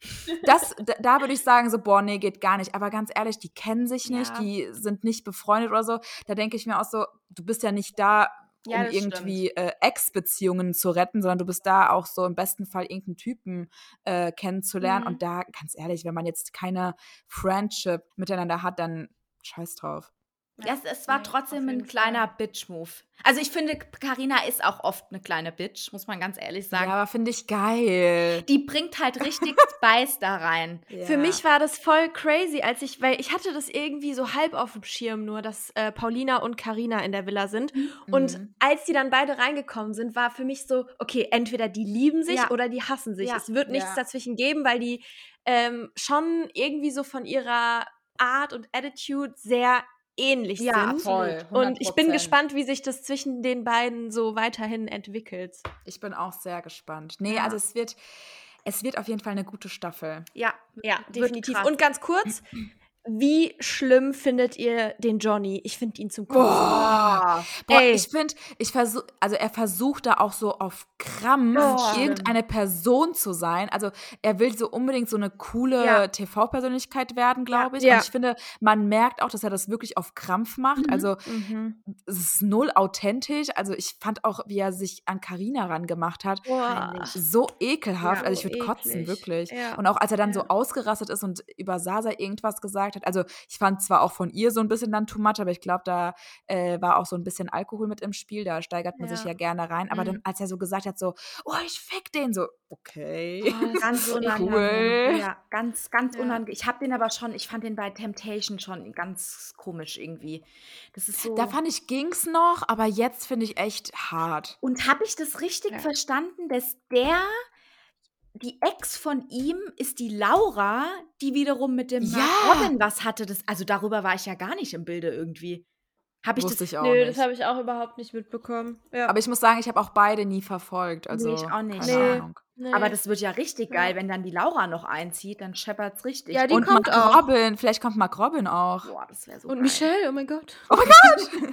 Das, da, da würde ich sagen, so, boah, nee, geht gar nicht. Aber ganz ehrlich, die kennen sich nicht, Ja. die sind nicht befreundet oder so. Da denke ich mir auch so, du bist ja nicht da, Ja, um das irgendwie äh, Ex-Beziehungen zu retten, sondern du bist da auch so im besten Fall irgendeinen Typen äh, kennenzulernen. Mhm. Und da, ganz ehrlich, wenn man jetzt keine Friendship miteinander hat, dann scheiß drauf. Ja, es, es war nee, trotzdem auf ein jeden kleiner Bitch-Move. Also ich finde, Carina ist auch oft eine kleine Bitch, muss man ganz ehrlich sagen. Ja, aber finde ich geil. Die bringt halt richtig Spice da rein. Ja. Für mich war das voll crazy, als ich, weil ich hatte das irgendwie so halb auf dem Schirm nur, dass äh, Paulina und Carina in der Villa sind. Und Mhm. als die dann beide reingekommen sind, war für mich so, okay, entweder die lieben sich Ja. oder die hassen sich. Ja. Es wird nichts Ja. dazwischen geben, weil die ähm, schon irgendwie so von ihrer Art und Attitude sehr ähnlich Ja, sind. voll. Und ich bin hundert Prozent. gespannt, wie sich das zwischen den beiden so weiterhin entwickelt. Ich bin auch sehr gespannt. Nee, Ja. also es wird, es wird auf jeden Fall eine gute Staffel. Ja, Ja, wird definitiv. krass. Und ganz kurz, wie schlimm findet ihr den Johnny? Ich finde ihn zum Kotzen. Boah, Boah Ey. ich finde, ich versuch, also er versucht da auch so auf Krampf Boah. irgendeine Person zu sein. Also er will so unbedingt so eine coole Ja. T V-Persönlichkeit werden, glaube ich. Ja. Und ich finde, man merkt auch, dass er das wirklich auf Krampf macht. Mhm. Also Mhm. es ist null authentisch. Also ich fand auch, wie er sich an Carina rangemacht hat, Boah. so ekelhaft. Ja, also ich so würde kotzen, eklig. wirklich. Ja. Und auch als er dann so Ja. ausgerastet ist und über Sasa irgendwas gesagt hat. Also ich fand zwar auch von ihr so ein bisschen dann too much, aber ich glaube, da äh, war auch so ein bisschen Alkohol mit im Spiel. Da steigert man sich Ja. ja gerne rein. Aber Mhm. dann, als er so gesagt hat, so, oh, ich fick den, so, okay. Oh, das Ganz ist so unangenehm. cool. Ja, ganz, ganz Ja. unangenehm. Ich habe den aber schon, ich fand den bei Temptation schon ganz komisch irgendwie. Das ist so. Da fand ich, ging's noch, aber jetzt finde ich echt hart. Und habe ich das richtig Ja. verstanden, dass der, die Ex von ihm ist die Laura, die wiederum mit dem Ja. Robin was hatte? Das, also darüber war ich ja gar nicht im Bilde irgendwie. Habe ich Wusste das? ich auch Nö, nicht. das habe ich auch überhaupt nicht mitbekommen. Ja. Aber ich muss sagen, ich habe auch beide nie verfolgt. Nee, Also, ich auch nicht. keine Nee. Ahnung. Nee. Aber das wird ja richtig Ja. geil, wenn dann die Laura noch einzieht, dann scheppert's richtig. Ja, die Und kommt Mark auch. Robin, vielleicht kommt Mark Robin auch. Boah, das wäre so Und geil. Michelle, oh mein Gott. Oh mein Gott!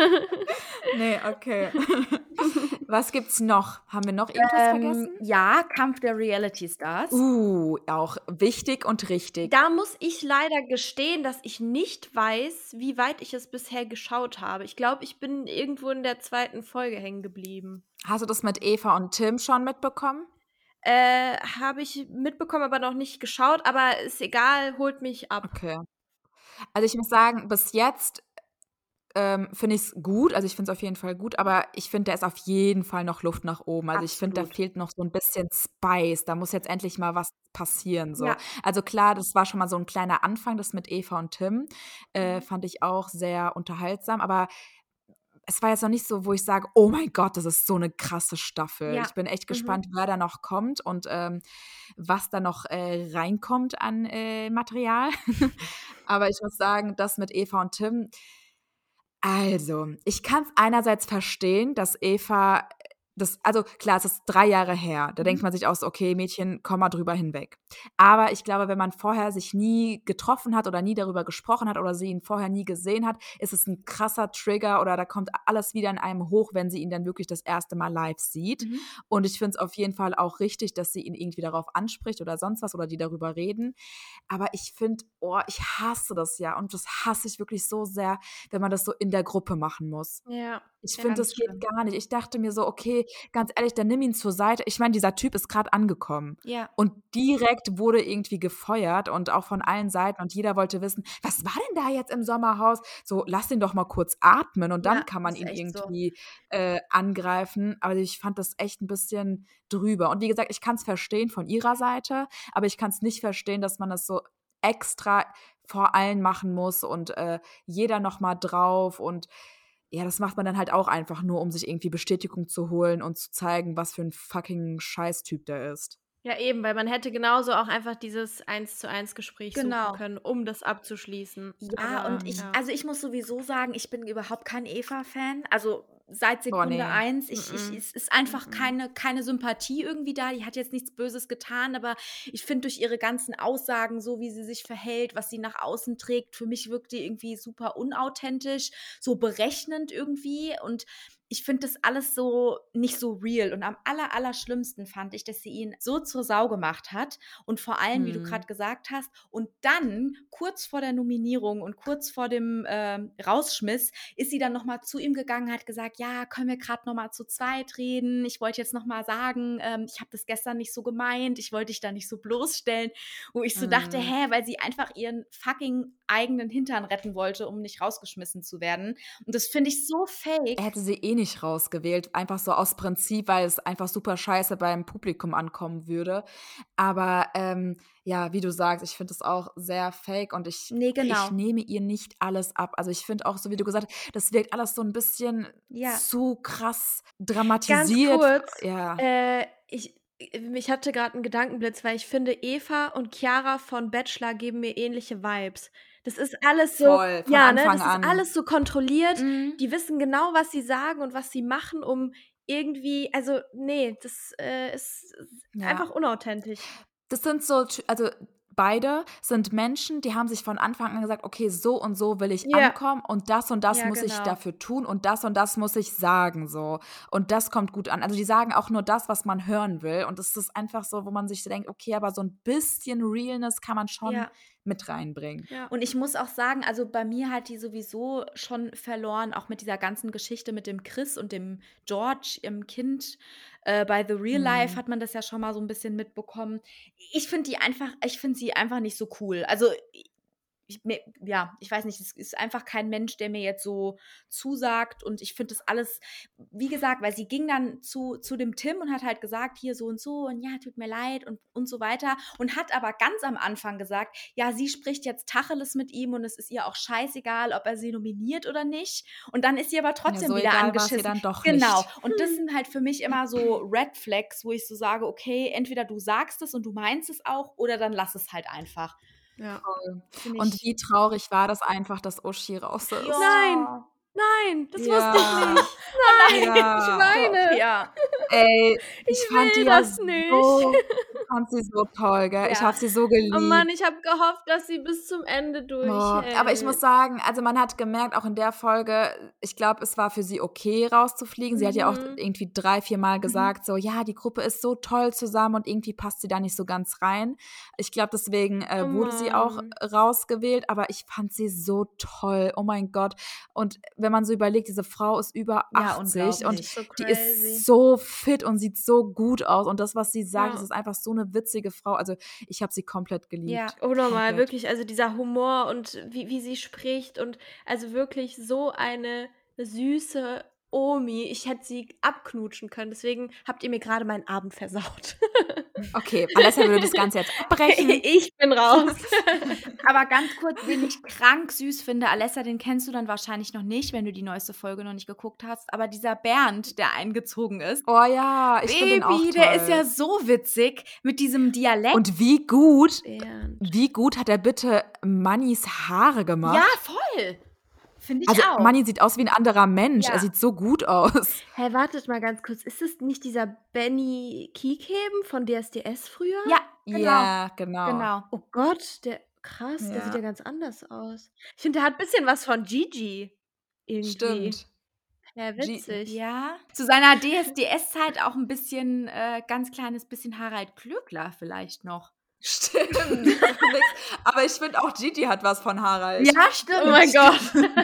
Nee, okay. Was gibt's noch? Haben wir noch irgendwas Ähm, vergessen? ja, Kampf der Reality Stars. Uh, auch wichtig und richtig. Da muss ich leider gestehen, dass ich nicht weiß, wie weit ich es bisher geschaut habe. Ich glaube, ich bin irgendwo in der zweiten Folge hängen geblieben. Hast du das mit Eva und Tim schon mitbekommen? Äh, habe ich mitbekommen, aber noch nicht geschaut. Aber ist egal, holt mich ab. Okay. Also ich muss sagen, bis jetzt ähm, finde ich es gut. Also ich finde es auf jeden Fall gut, aber ich finde, da ist auf jeden Fall noch Luft nach oben. Also ich finde, da Absolut. fehlt noch so ein bisschen Spice. Da muss jetzt endlich mal was passieren. So. Ja. Also klar, das war schon mal so ein kleiner Anfang, das mit Eva und Tim. Äh, Mhm. fand ich auch sehr unterhaltsam, aber es war jetzt noch nicht so, wo ich sage, oh mein Gott, das ist so eine krasse Staffel. Ja. Ich bin echt Mhm. gespannt, wer da noch kommt und ähm, was da noch äh, reinkommt an äh, Material. Aber ich muss sagen, das mit Eva und Tim, also, ich kann es einerseits verstehen, dass Eva, das, also klar, es ist drei Jahre her. Da Mhm. denkt man sich auch so, okay, Mädchen, komm mal drüber hinweg. Aber ich glaube, wenn man vorher sich nie getroffen hat oder nie darüber gesprochen hat oder sie ihn vorher nie gesehen hat, ist es ein krasser Trigger oder da kommt alles wieder in einem hoch, wenn sie ihn dann wirklich das erste Mal live sieht. Mhm. Und ich finde es auf jeden Fall auch richtig, dass sie ihn irgendwie darauf anspricht oder sonst was oder die darüber reden. Aber ich finde, oh, ich hasse das ja und das hasse ich wirklich so sehr, wenn man das so in der Gruppe machen muss. Ja. Ich Ja, finde, ganz das geht schlimm. gar nicht. Ich dachte mir so, okay, ganz ehrlich, dann nimm ihn zur Seite. Ich meine, dieser Typ ist gerade angekommen. Ja. Und direkt wurde irgendwie gefeuert und auch von allen Seiten. Und jeder wollte wissen, was war denn da jetzt im Sommerhaus? So, lass ihn doch mal kurz atmen und dann Ja, kann man ist ihn echt so. irgendwie äh, angreifen. Aber ich fand das echt ein bisschen drüber. Und wie gesagt, ich kann es verstehen von ihrer Seite, aber ich kann es nicht verstehen, dass man das so extra vor allen machen muss und äh, jeder noch mal drauf und ja, das macht man dann halt auch einfach nur, um sich irgendwie Bestätigung zu holen und zu zeigen, was für ein fucking Scheißtyp der ist. Ja, eben, weil man hätte genauso auch einfach dieses eins zu eins Gespräch Genau. suchen können, um das abzuschließen. Ja, Aber, und ich, ja. also ich muss sowieso sagen, ich bin überhaupt kein Eva-Fan. Also seit Boah, Sekunde nee. eins. Ich, ich, Mm-mm. es ist einfach Mm-mm. keine, keine Sympathie irgendwie da. Die hat jetzt nichts Böses getan, aber ich finde durch ihre ganzen Aussagen, so wie sie sich verhält, was sie nach außen trägt, für mich wirkt die irgendwie super unauthentisch, so berechnend irgendwie. Und ich finde das alles so nicht so real. Und am aller, aller schlimmsten fand ich, dass sie ihn so zur Sau gemacht hat. Und vor allem, wie du Hm. gerade gesagt hast, und dann kurz vor der Nominierung und kurz vor dem ähm, Rausschmiss ist sie dann nochmal zu ihm gegangen, hat gesagt, ja, können wir gerade nochmal zu zweit reden? Ich wollte jetzt nochmal sagen, ähm, ich habe das gestern nicht so gemeint, ich wollte dich da nicht so bloßstellen. Wo ich so dachte, Hm. hä, weil sie einfach ihren fucking eigenen Hintern retten wollte, um nicht rausgeschmissen zu werden. Und das finde ich so fake. Er hätte sie eh nicht rausgewählt, einfach so aus Prinzip, weil es einfach super scheiße beim Publikum ankommen würde. Aber ähm, ja, wie du sagst, ich finde es auch sehr fake und ich, Nee, genau. ich nehme ihr nicht alles ab. Also ich finde auch, so wie du gesagt hast, das wirkt alles so ein bisschen Ja. zu krass Ganz dramatisiert. kurz, Ja. äh, ich, ich hatte gerade einen Gedankenblitz, weil ich finde, Eva und Chiara von Bachelor geben mir ähnliche Vibes. Das ist alles so, Voll, von ja, ne, Anfang das ist an. alles so kontrolliert. Mhm. Die wissen genau, was sie sagen und was sie machen, um irgendwie, also nee, das äh, ist Ja. einfach unauthentisch. Das sind so, Ty- also beide sind Menschen, die haben sich von Anfang an gesagt, okay, so und so will ich Ja. ankommen und das und das Ja, muss ich genau. dafür tun und das und das muss ich sagen, so. Und das kommt gut an. Also die sagen auch nur das, was man hören will und es ist einfach so, wo man sich denkt, okay, aber so ein bisschen Realness kann man schon Ja. mit reinbringen. Ja. Und ich muss auch sagen, also bei mir hat die sowieso schon verloren, auch mit dieser ganzen Geschichte mit dem Chris und dem George, ihrem Kind. Äh, bei The Real Life Hm. hat man das ja schon mal so ein bisschen mitbekommen. Ich finde die einfach, ich finde sie einfach nicht so cool. Also ich, mir, ja, ich weiß nicht, es ist einfach kein Mensch, der mir jetzt so zusagt und ich finde das alles, wie gesagt, weil sie ging dann zu, zu dem Tim und hat halt gesagt, hier so und so und ja, tut mir leid und, und so weiter und hat aber ganz am Anfang gesagt, ja, sie spricht jetzt Tacheles mit ihm und es ist ihr auch scheißegal, ob er sie nominiert oder nicht und dann ist sie aber trotzdem Ja, so wieder egal war es ihr angeschissen. dann doch Genau, nicht. und das sind halt für mich immer so Red Flags, wo ich so sage, okay, entweder du sagst es und du meinst es auch oder dann lass es halt einfach. Ja. Find Und ich- wie traurig war das einfach, dass Uschi raus ist. Nein. Nein, das Ja. wusste ich nicht. Nein, Ja. ich weine. Doch, ja. Ey, ich, Ich fand will die ja das nicht. so, ich fand sie so toll, gell? Ich Ja. habe sie so geliebt. Oh Mann, ich habe gehofft, dass sie bis zum Ende Oh, durchhält. aber ich muss sagen, also man hat gemerkt, auch in der Folge, ich glaube, es war für sie okay, rauszufliegen. Sie hat ja auch Mhm. irgendwie drei, vier Mal gesagt, so, ja, die Gruppe ist so toll zusammen und irgendwie passt sie da nicht so ganz rein. Ich glaube, deswegen äh, Oh wurde sie auch Mann. rausgewählt, aber ich fand sie so toll. Oh mein Gott. Und wenn man so überlegt, diese Frau ist über Ja, achtzig und unglaublich. So die crazy. ist so fit und sieht so gut aus. Und das, was sie sagt, Ja. das ist einfach so eine witzige Frau. Also ich habe sie komplett geliebt. Ja. Unnormal, Komplett. wirklich. Also dieser Humor und wie, wie sie spricht und also wirklich so eine süße Omi. Ich hätte sie abknutschen können. Deswegen habt ihr mir gerade meinen Abend versaut. Okay, Alessia würde das Ganze jetzt abbrechen. Ich bin raus. Aber ganz kurz, wen ich krank süß finde, Alessa, den kennst du dann wahrscheinlich noch nicht, wenn du die neueste Folge noch nicht geguckt hast. Aber dieser Bernd, der eingezogen ist, Oh ja, ich finde ihn auch Baby, toll. der ist ja so witzig mit diesem Dialekt. Und wie gut, Bernd. wie gut hat er bitte Mannys Haare gemacht? ja, voll. Finde ich Also auch. Manni sieht aus wie ein anderer Mensch. Ja. Er sieht so gut aus. Hä, wartet mal ganz kurz. Ist es nicht dieser Benny Kiekheben von D S D S früher? Ja, genau. Ja, genau. Genau. Oh Gott, der krass, der Ja. sieht ja ganz anders aus. Ich finde, der hat ein bisschen was von Gigi. Irgendwie. Stimmt. Ja, G- witzig. Ja. Zu seiner D S D S-Zeit auch ein bisschen, äh, ganz kleines bisschen Harald Glöckler vielleicht noch. Stimmt. Nix. Aber ich finde auch Gigi hat was von Harald. Ja, stimmt. Oh mein Gott.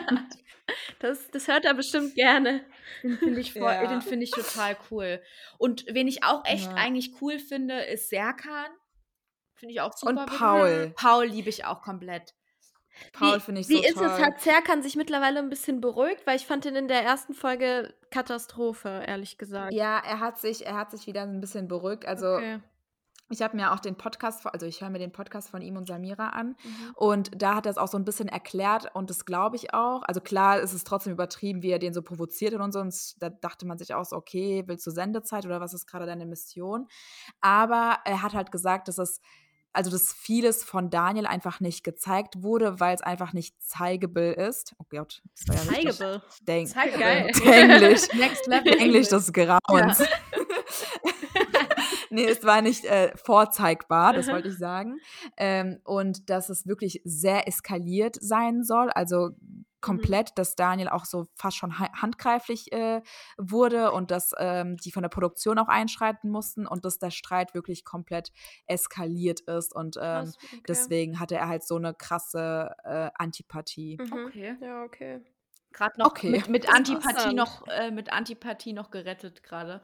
Das, das hört er bestimmt gerne. Den finde ich, voll- Ja. den finde ich total cool. Und wen ich auch echt Ja. eigentlich cool finde, ist Serkan. Finde ich auch super. Und witzig. Paul. Paul liebe ich auch komplett. Paul Wie, finde ich wie so ist toll. es? Hat Serkan sich mittlerweile ein bisschen beruhigt? Weil ich fand ihn in der ersten Folge Katastrophe, ehrlich gesagt. Ja, er hat sich, er hat sich wieder ein bisschen beruhigt. Also Okay. ich habe mir auch den Podcast, von- also ich höre mir den Podcast von ihm und Samira an Mhm. und da hat er es auch so ein bisschen erklärt und das glaube ich auch. Also klar ist es trotzdem übertrieben, wie er den so provoziert hat und so. Und s- da dachte man sich auch so, okay, willst du Sendezeit oder was ist gerade deine Mission? Aber er hat halt gesagt, dass es also dass vieles von Daniel einfach nicht gezeigt wurde, weil es einfach nicht zeigable ist. Oh Gott, das war ja richtig Zeigable. Denk- Zeigable. Geil. Englisch. Next Level Englisch des Grauens. Ja. Nee, es war nicht äh, vorzeigbar, das wollte ich sagen. Ähm, und dass es wirklich sehr eskaliert sein soll, also komplett, dass Daniel auch so fast schon ha- handgreiflich äh, wurde und dass ähm, die von der Produktion auch einschreiten mussten und dass der Streit wirklich komplett eskaliert ist und ähm, Krass, okay. deswegen hatte er halt so eine krasse äh, Antipathie. Mhm. Okay. Ja, okay. Gerade noch Okay. mit, mit Das ist Antipathie interessant. noch äh, mit Antipathie noch gerettet gerade.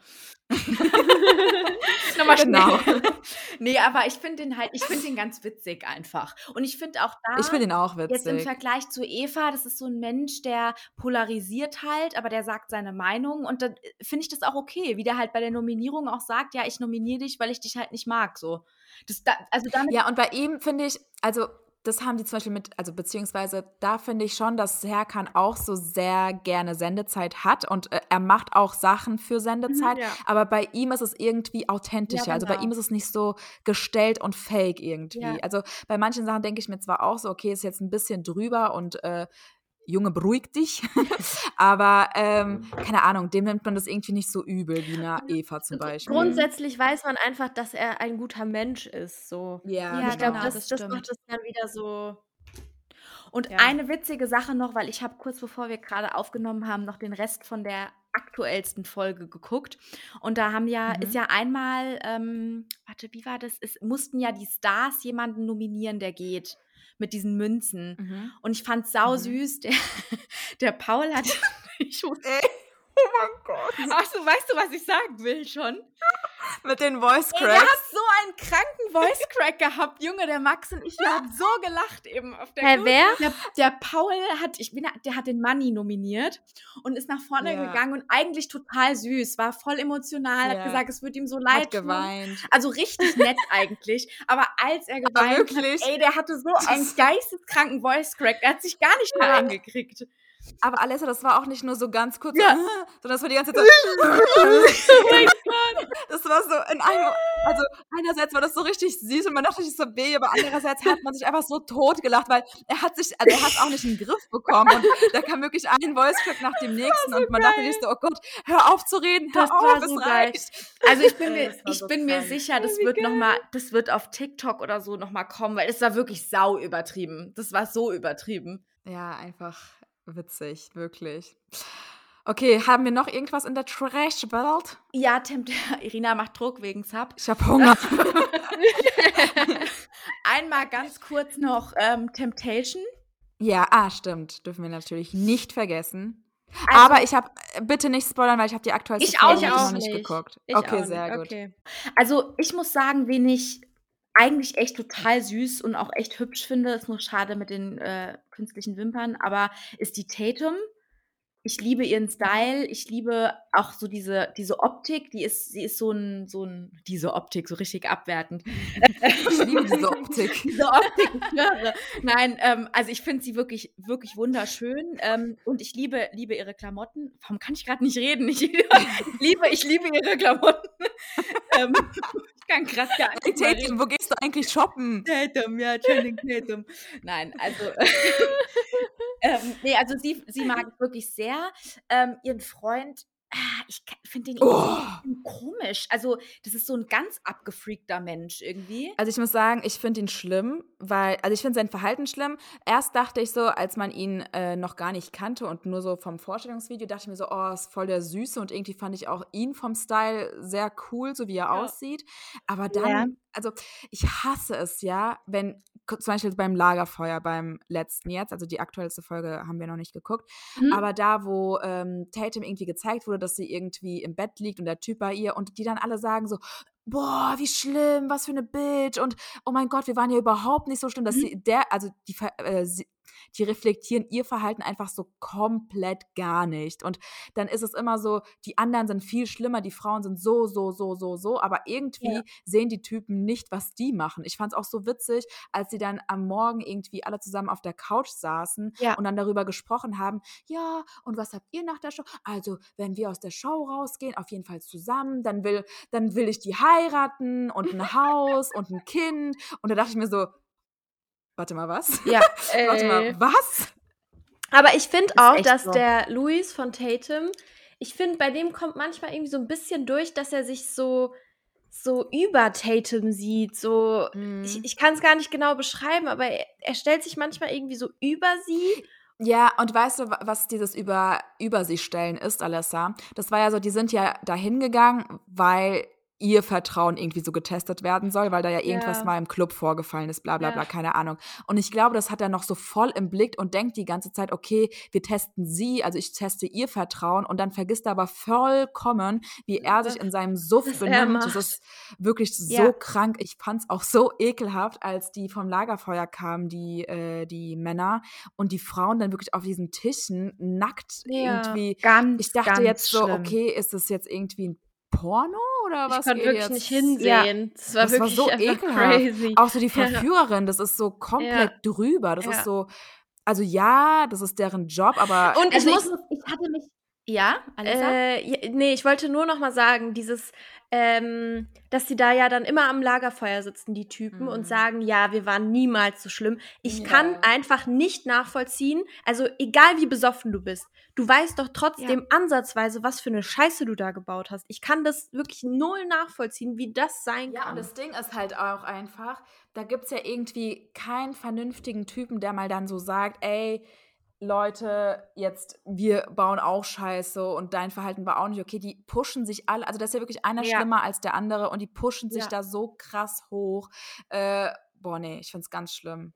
Nochmal Genau. schnell. Nee, aber ich finde den halt, ich finde den ganz witzig einfach. Und ich finde auch da, Ich finde ihn auch jetzt im witzig. Vergleich zu Eva, das ist so ein Mensch, der polarisiert halt, aber der sagt seine Meinung und dann äh, finde ich das auch okay, wie der halt bei der Nominierung auch sagt, ja, ich nominiere dich, weil ich dich halt nicht mag, so. Das, da, also damit, Ja, und bei ihm finde ich, also das haben die zum Beispiel mit, also beziehungsweise da finde ich schon, dass Serkan auch so sehr gerne Sendezeit hat und äh, er macht auch Sachen für Sendezeit, Ja. aber bei ihm ist es irgendwie authentischer. Ja, Also bei genau. ihm ist es nicht so gestellt und fake irgendwie. Ja. Also bei manchen Sachen denke ich mir zwar auch so, okay, ist jetzt ein bisschen drüber und äh, Junge, beruhig dich. Aber ähm, keine Ahnung, dem nimmt man das irgendwie nicht so übel wie einer Eva zum Beispiel. Grundsätzlich weiß man einfach, dass er ein guter Mensch ist. So. Ja, Ja, Ich glaube, genau, das, das das stimmt. macht es dann wieder so. Und Ja. eine witzige Sache noch, weil ich habe kurz bevor wir gerade aufgenommen haben, noch den Rest von der aktuellsten Folge geguckt. Und da haben ja, Mhm. ist ja einmal, ähm, warte, wie war das? Es mussten ja die Stars jemanden nominieren, der geht. Mit diesen Münzen. Mhm. Und ich fand sau Mhm. süß. Der, der Paul hat. Ich muss, Ey, oh mein Gott. ach so, weißt du, was ich sagen will schon? Mit den Voice Ey, der hat Cracks. so einen kranken Voice Crack gehabt, Junge, der Max und ich, wir haben so gelacht eben auf der Hä, Couch. wer? Der, der Paul hat, ich bin, der hat den Money nominiert und ist nach vorne Ja. gegangen und eigentlich total süß, war voll emotional, Ja. hat gesagt, es wird ihm so leid Hat tun. geweint. Also richtig nett eigentlich, aber als er geweint wirklich? hat, ey, der hatte so einen geisteskranken Voice Crack, der hat sich gar nicht mehr Ja. eingekriegt. Aber Alessa, das war auch nicht nur so ganz kurz, Ja. so, sondern das war die ganze Zeit so. Oh mein Gott. Das war so in einem, also einerseits war das so richtig süß und man dachte sich so weh, aber andererseits hat man sich einfach so tot gelacht, weil er hat sich, also er hat auch nicht in den Griff bekommen und da kam wirklich ein Voice Crack nach dem nächsten und man dachte sich so, oh Gott, hör auf zu reden, hör Das auf, war es so geil. reicht. Also ich bin Ey, mir, das war ich so bin mir krank. sicher, das wird noch mal, das wird auf TikTok oder so noch mal kommen, weil es war wirklich sau übertrieben. Das war so übertrieben. Ja, einfach witzig, wirklich. Okay, haben wir noch irgendwas in der Trash-Welt? Ja, Temp Irina macht Druck wegen Sub. Ich hab Hunger. Einmal ganz kurz noch ähm, Temptation. Ja, ah, stimmt. Dürfen wir natürlich nicht vergessen. Also- Aber ich habe, bitte nicht spoilern, weil ich habe die aktuellste Ich Folge auch hab ich noch nicht. nicht geguckt. Ich okay, auch nicht. sehr gut. Okay. Also ich muss sagen, wen ich eigentlich echt total süß und auch echt hübsch finde, ist nur schade mit den äh, künstlichen Wimpern, aber ist die Tatum. Ich liebe ihren Style, ich liebe auch so diese, diese Optik, die ist, sie ist so ein, so ein, diese Optik, so richtig abwertend. Ich liebe diese Optik. Diese Optik, ich schwöre. Nein, ähm, also ich finde sie wirklich, wirklich wunderschön ähm, und ich liebe, liebe ihre Klamotten. Warum kann ich gerade nicht reden? Ich, ich liebe, ich liebe ihre Klamotten. ähm, ich kann gerade gar Hey, nicht mehr reden. Tatum, wo gehst du eigentlich shoppen? Tatum, ja, Channing Tatum. Nein, also, ähm, nee, also sie, sie mag ich wirklich sehr. Ähm, ihren Freund, ah, ich finde den irgendwie Oh. so ein bisschen komisch. Also, das ist so ein ganz abgefreakter Mensch irgendwie. Also ich muss sagen, ich finde ihn schlimm, weil, also ich finde sein Verhalten schlimm. Erst dachte ich so, als man ihn äh, noch gar nicht kannte und nur so vom Vorstellungsvideo, dachte ich mir so, oh, ist voll der Süße und irgendwie fand ich auch ihn vom Style sehr cool, so wie er Ja. aussieht. Aber dann, Ja. also ich hasse es ja, wenn zum Beispiel beim Lagerfeuer, beim letzten jetzt, also die aktuellste Folge haben wir noch nicht geguckt, Mhm. aber da, wo ähm, Tatum irgendwie gezeigt wurde, dass sie irgendwie im Bett liegt und der Typ bei ihr und die dann alle sagen so, boah, wie schlimm, was für eine Bitch und oh mein Gott, wir waren ja überhaupt nicht so schlimm, dass Mhm. sie, der, also die, Ver- äh, sie, die reflektieren ihr Verhalten einfach so komplett gar nicht. Und dann ist es immer so, die anderen sind viel schlimmer, die Frauen sind so, so, so, so, so, aber irgendwie ja. sehen die Typen nicht, was die machen. Ich fand es auch so witzig, als sie dann am Morgen irgendwie alle zusammen auf der Couch saßen ja. und dann darüber gesprochen haben, ja, und was habt ihr nach der Show? Also, wenn wir aus der Show rausgehen, auf jeden Fall zusammen, dann will, dann will ich die heiraten und ein Haus und ein Kind. Und da dachte ich mir so, warte mal, was? Ja. warte mal, was? Aber ich finde auch, dass so. der Louis von Tatum, ich finde, bei dem kommt manchmal irgendwie so ein bisschen durch, dass er sich so, so über Tatum sieht. So, mm. ich, ich kann es gar nicht genau beschreiben, aber er, er stellt sich manchmal irgendwie so über sie. Ja, und weißt du, was dieses über, über sie stellen ist, Alyssa? Das war ja so, die sind ja dahin gegangen, weil ihr Vertrauen irgendwie so getestet werden soll, weil da ja irgendwas Ja. mal im Club vorgefallen ist, bla bla Ja. bla, keine Ahnung. Und ich glaube, das hat er noch so voll im Blick und denkt die ganze Zeit, okay, wir testen sie, also ich teste ihr Vertrauen und dann vergisst er aber vollkommen, wie er sich in seinem Suff Was er benimmt. macht. Das ist wirklich so Ja. krank. Ich fand's auch so ekelhaft, als die vom Lagerfeuer kamen, die, äh, die Männer, und die Frauen dann wirklich auf diesen Tischen nackt Ja. irgendwie. Ganz, Ich dachte ganz jetzt so, schlimm. okay, ist das jetzt irgendwie ein Porno oder was? Ich konnte geht wirklich jetzt? nicht hinsehen. Ja. Das war Das war wirklich so einfach ekelhaft. crazy. Auch so die Ja. Verführerin, das ist so komplett Ja. drüber. Das Ja. ist so, also ja, das ist deren Job, aber Und Also ich ich, muss, ich hatte mich, ja, Alessa? Äh, ja, nee, ich wollte nur noch mal sagen, dieses, ähm, dass sie da ja dann immer am Lagerfeuer sitzen, die Typen, Mhm. und sagen, ja, wir waren niemals so schlimm. Ich Ja. kann einfach nicht nachvollziehen, also egal wie besoffen du bist, du weißt doch trotzdem ansatzweise, was für eine Scheiße du da gebaut hast. Ich kann das wirklich null nachvollziehen, wie das sein Ja, kann. und das Ding ist halt auch einfach, da gibt es ja irgendwie keinen vernünftigen Typen, der mal dann so sagt, ey, Leute, jetzt, wir bauen auch Scheiße und dein Verhalten war auch nicht okay. Die pushen sich alle, also das ist ja wirklich einer Ja. schlimmer als der andere und die pushen sich Ja. da so krass hoch. Äh, boah, nee, ich find's ganz schlimm.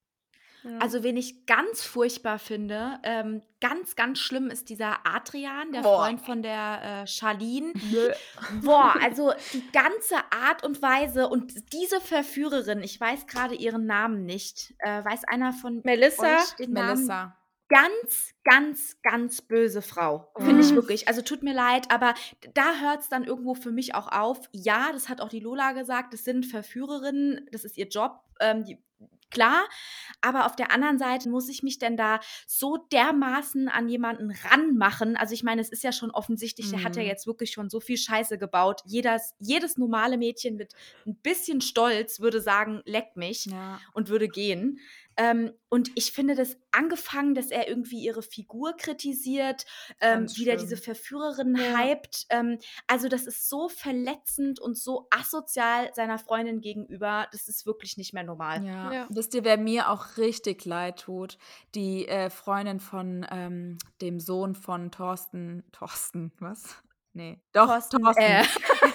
Ja. Also, wen ich ganz furchtbar finde, ähm, ganz, ganz schlimm ist dieser Adrian, der Boah. Freund von der äh, Charlene. Nö. Boah, also die ganze Art und Weise und diese Verführerin, ich weiß gerade ihren Namen nicht. Äh, weiß einer von Melissa? euch den Namen? Melissa. Ganz, ganz, ganz böse Frau. Finde ich wirklich. Also tut mir leid, aber da hört es dann irgendwo für mich auch auf. Ja, das hat auch die Lola gesagt, das sind Verführerinnen, das ist ihr Job. Ähm, die, klar, aber auf der anderen Seite muss ich mich denn da so dermaßen an jemanden ranmachen. Also ich meine, es ist ja schon offensichtlich, der hat ja Mhm. jetzt wirklich schon so viel Scheiße gebaut. Jedes, jedes normale Mädchen mit ein bisschen Stolz würde sagen, leck mich, Ja. und würde gehen. Ähm, und ich finde das angefangen, dass er irgendwie ihre Figur kritisiert, ähm, Ganz wieder schlimm. diese Verführerin Ja. hypt. Ähm, also das ist so verletzend und so asozial seiner Freundin gegenüber. Das ist wirklich nicht mehr normal. Ja. Ja. Wisst ihr, wer mir auch richtig leid tut? Die äh, Freundin von ähm, dem Sohn von Thorsten. Thorsten, was? Nee. Doch, Thorsten, Thorsten. äh,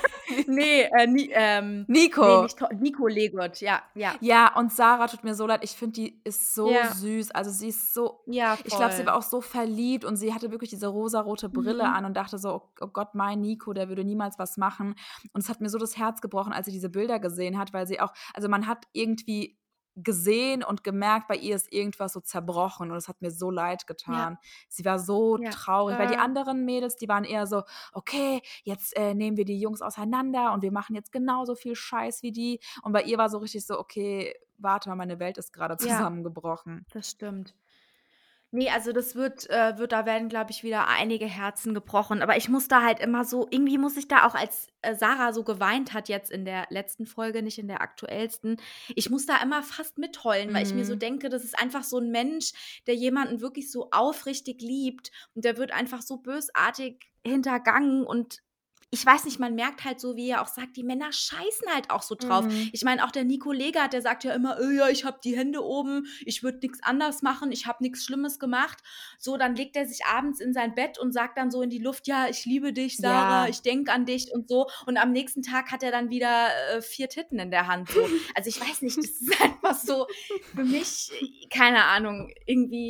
nee, äh, ni, ähm, Nico. nee, nicht Thor- Nico Legot, ja, ja. Ja, und Sarah tut mir so leid. Ich finde, die ist so Ja. süß. Also sie ist so, Ja, voll. ich glaube, sie war auch so verliebt und sie hatte wirklich diese rosarote Brille Mhm. an und dachte so, oh, oh Gott, mein Nico, der würde niemals was machen. Und es hat mir so das Herz gebrochen, als sie diese Bilder gesehen hat, weil sie auch, also man hat irgendwie gesehen und gemerkt, bei ihr ist irgendwas so zerbrochen und es hat mir so leid getan. Sie war so Ja. traurig, weil die Ja. anderen Mädels, die waren eher so, okay, jetzt äh, nehmen wir die Jungs auseinander und wir machen jetzt genauso viel Scheiß wie die. Und bei ihr war so richtig so, okay, warte mal, meine Welt ist gerade Ja. zusammengebrochen. Das stimmt. Nee, also das wird, äh, wird da werden, glaube ich, wieder einige Herzen gebrochen. Aber ich muss da halt immer so, irgendwie muss ich da auch, als äh, Sarah so geweint hat jetzt in der letzten Folge, nicht in der aktuellsten, ich muss da immer fast mitheulen, weil ich mir so Mhm. denke, das ist einfach so ein Mensch, der jemanden wirklich so aufrichtig liebt und der wird einfach so bösartig hintergangen und ich weiß nicht, man merkt halt so, wie er auch sagt, die Männer scheißen halt auch so drauf. Mhm. Ich meine, auch der Nico Legat, der sagt ja immer, äh, ja, ich habe die Hände oben, ich würde nichts anders machen, ich habe nichts Schlimmes gemacht. So, dann legt er sich abends in sein Bett und sagt dann so in die Luft, ja, ich liebe dich, Sarah, Ja. ich denke an dich und so. Und am nächsten Tag hat er dann wieder äh, vier Titten in der Hand. So. Also ich weiß nicht, das ist einfach so für mich, äh, keine Ahnung, irgendwie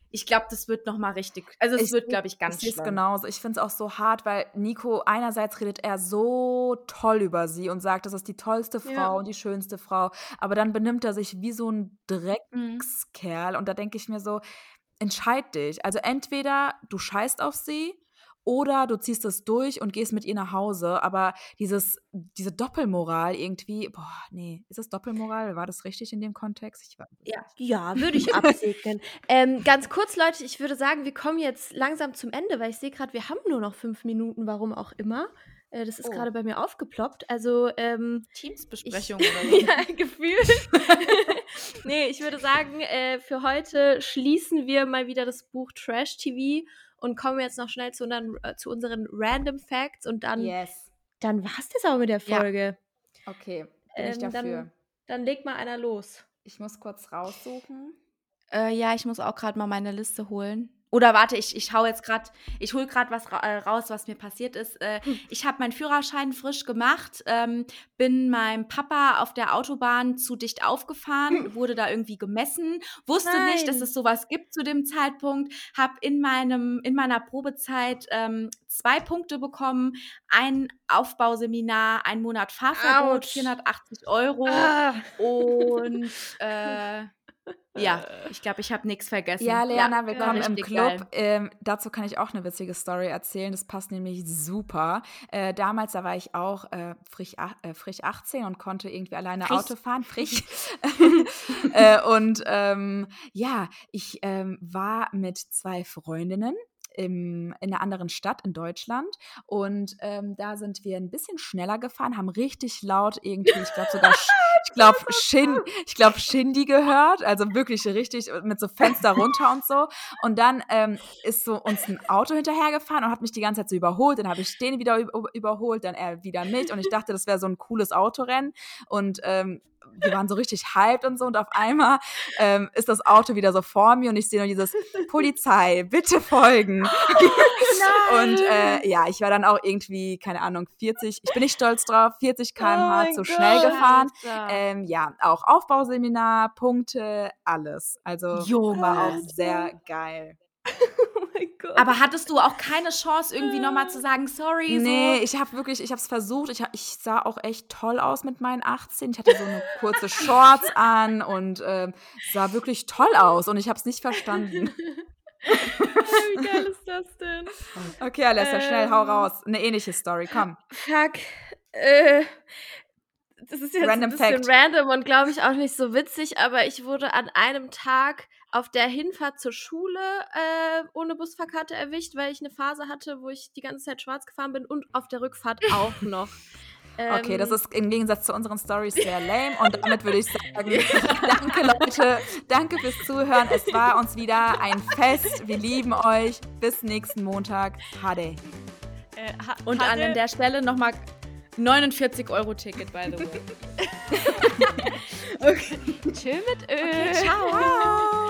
Ich glaube, das wird nochmal richtig, also es Ich- wird, glaube ich, ganz Ich sehe es schlimm. genauso. Ich finde es auch so hart, weil Nico einerseits redet er so toll über sie und sagt, das ist die tollste Frau Ja. und die schönste Frau, aber dann benimmt er sich wie so ein Mhm. Dreckskerl und da denke ich mir so, entscheid dich. Also entweder du scheißt auf sie oder du ziehst es durch und gehst mit ihr nach Hause, aber dieses, diese Doppelmoral irgendwie, boah, nee, ist das Doppelmoral? War das richtig in dem Kontext? Ich weiß es Ja. nicht. Ja, würde ich absegnen. ähm, ganz kurz, Leute, ich würde sagen, wir kommen jetzt langsam zum Ende, weil ich sehe gerade, wir haben nur noch fünf Minuten, warum auch immer. Äh, das ist Oh. gerade bei mir aufgeploppt. Also, ähm, Teamsbesprechung Ich- oder so. ja, gefühlt. Nee, ich würde sagen, äh, für heute schließen wir mal wieder das Buch Trash T V und kommen jetzt noch schnell zu unseren, äh, zu unseren Random Facts und dann, Yes. dann war es das auch mit der Ja. Folge. Okay, bin ich Ähm, dafür. dann, dann leg mal einer los. Ich muss kurz raussuchen. Äh, ja, ich muss auch gerade mal meine Liste holen. Oder warte, ich, ich hau jetzt gerade, ich hole gerade was ra äh, raus, was mir passiert ist. Äh, ich habe meinen Führerschein frisch gemacht, ähm, bin meinem Papa auf der Autobahn zu dicht aufgefahren, wurde da irgendwie gemessen, wusste nicht, dass Nein. es sowas gibt zu dem Zeitpunkt, habe in meinem in meiner Probezeit ähm, zwei Punkte bekommen, ein Aufbauseminar, ein Monat Fahrverbot, Autsch. vierhundertachtzig Euro Ah. und äh, ja, ich glaube, ich habe nichts vergessen. Ja, Leana, war willkommen im richtig Club. geil. Ähm, dazu kann ich auch eine witzige Story erzählen. Das passt nämlich super. Äh, damals, da war ich auch äh, frisch, ach- äh, frisch achtzehn und konnte irgendwie alleine Frisch. Auto fahren. Frisch. äh, und ähm, ja, ich ähm, war mit zwei Freundinnen im, in einer anderen Stadt in Deutschland und ähm, da sind wir ein bisschen schneller gefahren, haben richtig laut irgendwie, ich glaube sogar, Sch- ich glaube Shin, ich glaube Shindy gehört, also wirklich richtig mit so Fenster runter und so. Und dann ähm, ist so uns ein Auto hinterhergefahren und hat mich die ganze Zeit so überholt. Dann habe ich den wieder über- überholt, dann er wieder mich und ich dachte, das wäre so ein cooles Autorennen und ähm, wir waren so richtig hyped und so und auf einmal ähm, ist das Auto wieder so vor mir und ich sehe nur dieses Polizei, bitte folgen. Und äh, ja, ich war dann auch irgendwie, keine Ahnung, vierzig, ich bin nicht stolz drauf, vierzig Kilometer pro Oh Stunde mein zu schnell Gott. gefahren. Alter. Ähm, ja, auch Aufbauseminar, Punkte, alles. Also Junge. war auch sehr geil. Oh mein Gott. Aber hattest du auch keine Chance, irgendwie nochmal zu sagen, sorry, Nee, so? ich habe wirklich, ich habe es versucht. Ich, hab, ich sah auch echt toll aus mit meinen achtzehn. Ich hatte so eine kurze Shorts an und ähm, sah wirklich toll aus und ich habe es nicht verstanden. Wie geil ist das denn? Okay, Alessa, schnell, hau Ähm. raus. Eine ähnliche Story, komm. Fuck. Äh, das ist jetzt Random ein bisschen Fact. random und glaube ich auch nicht so witzig, aber ich wurde an einem Tag auf der Hinfahrt zur Schule äh, ohne Busfahrkarte erwischt, weil ich eine Phase hatte, wo ich die ganze Zeit schwarz gefahren bin und auf der Rückfahrt auch noch. Okay, das Ähm, ist im Gegensatz zu unseren Stories sehr lame und damit würde ich sagen, danke Leute, danke fürs Zuhören. Es war uns wieder ein Fest. Wir lieben euch. Bis nächsten Montag. Hade. äh, ha- Und hatte- an der Stelle nochmal neunundvierzig Euro Ticket, by the way. Chill mit Öl. Ciao.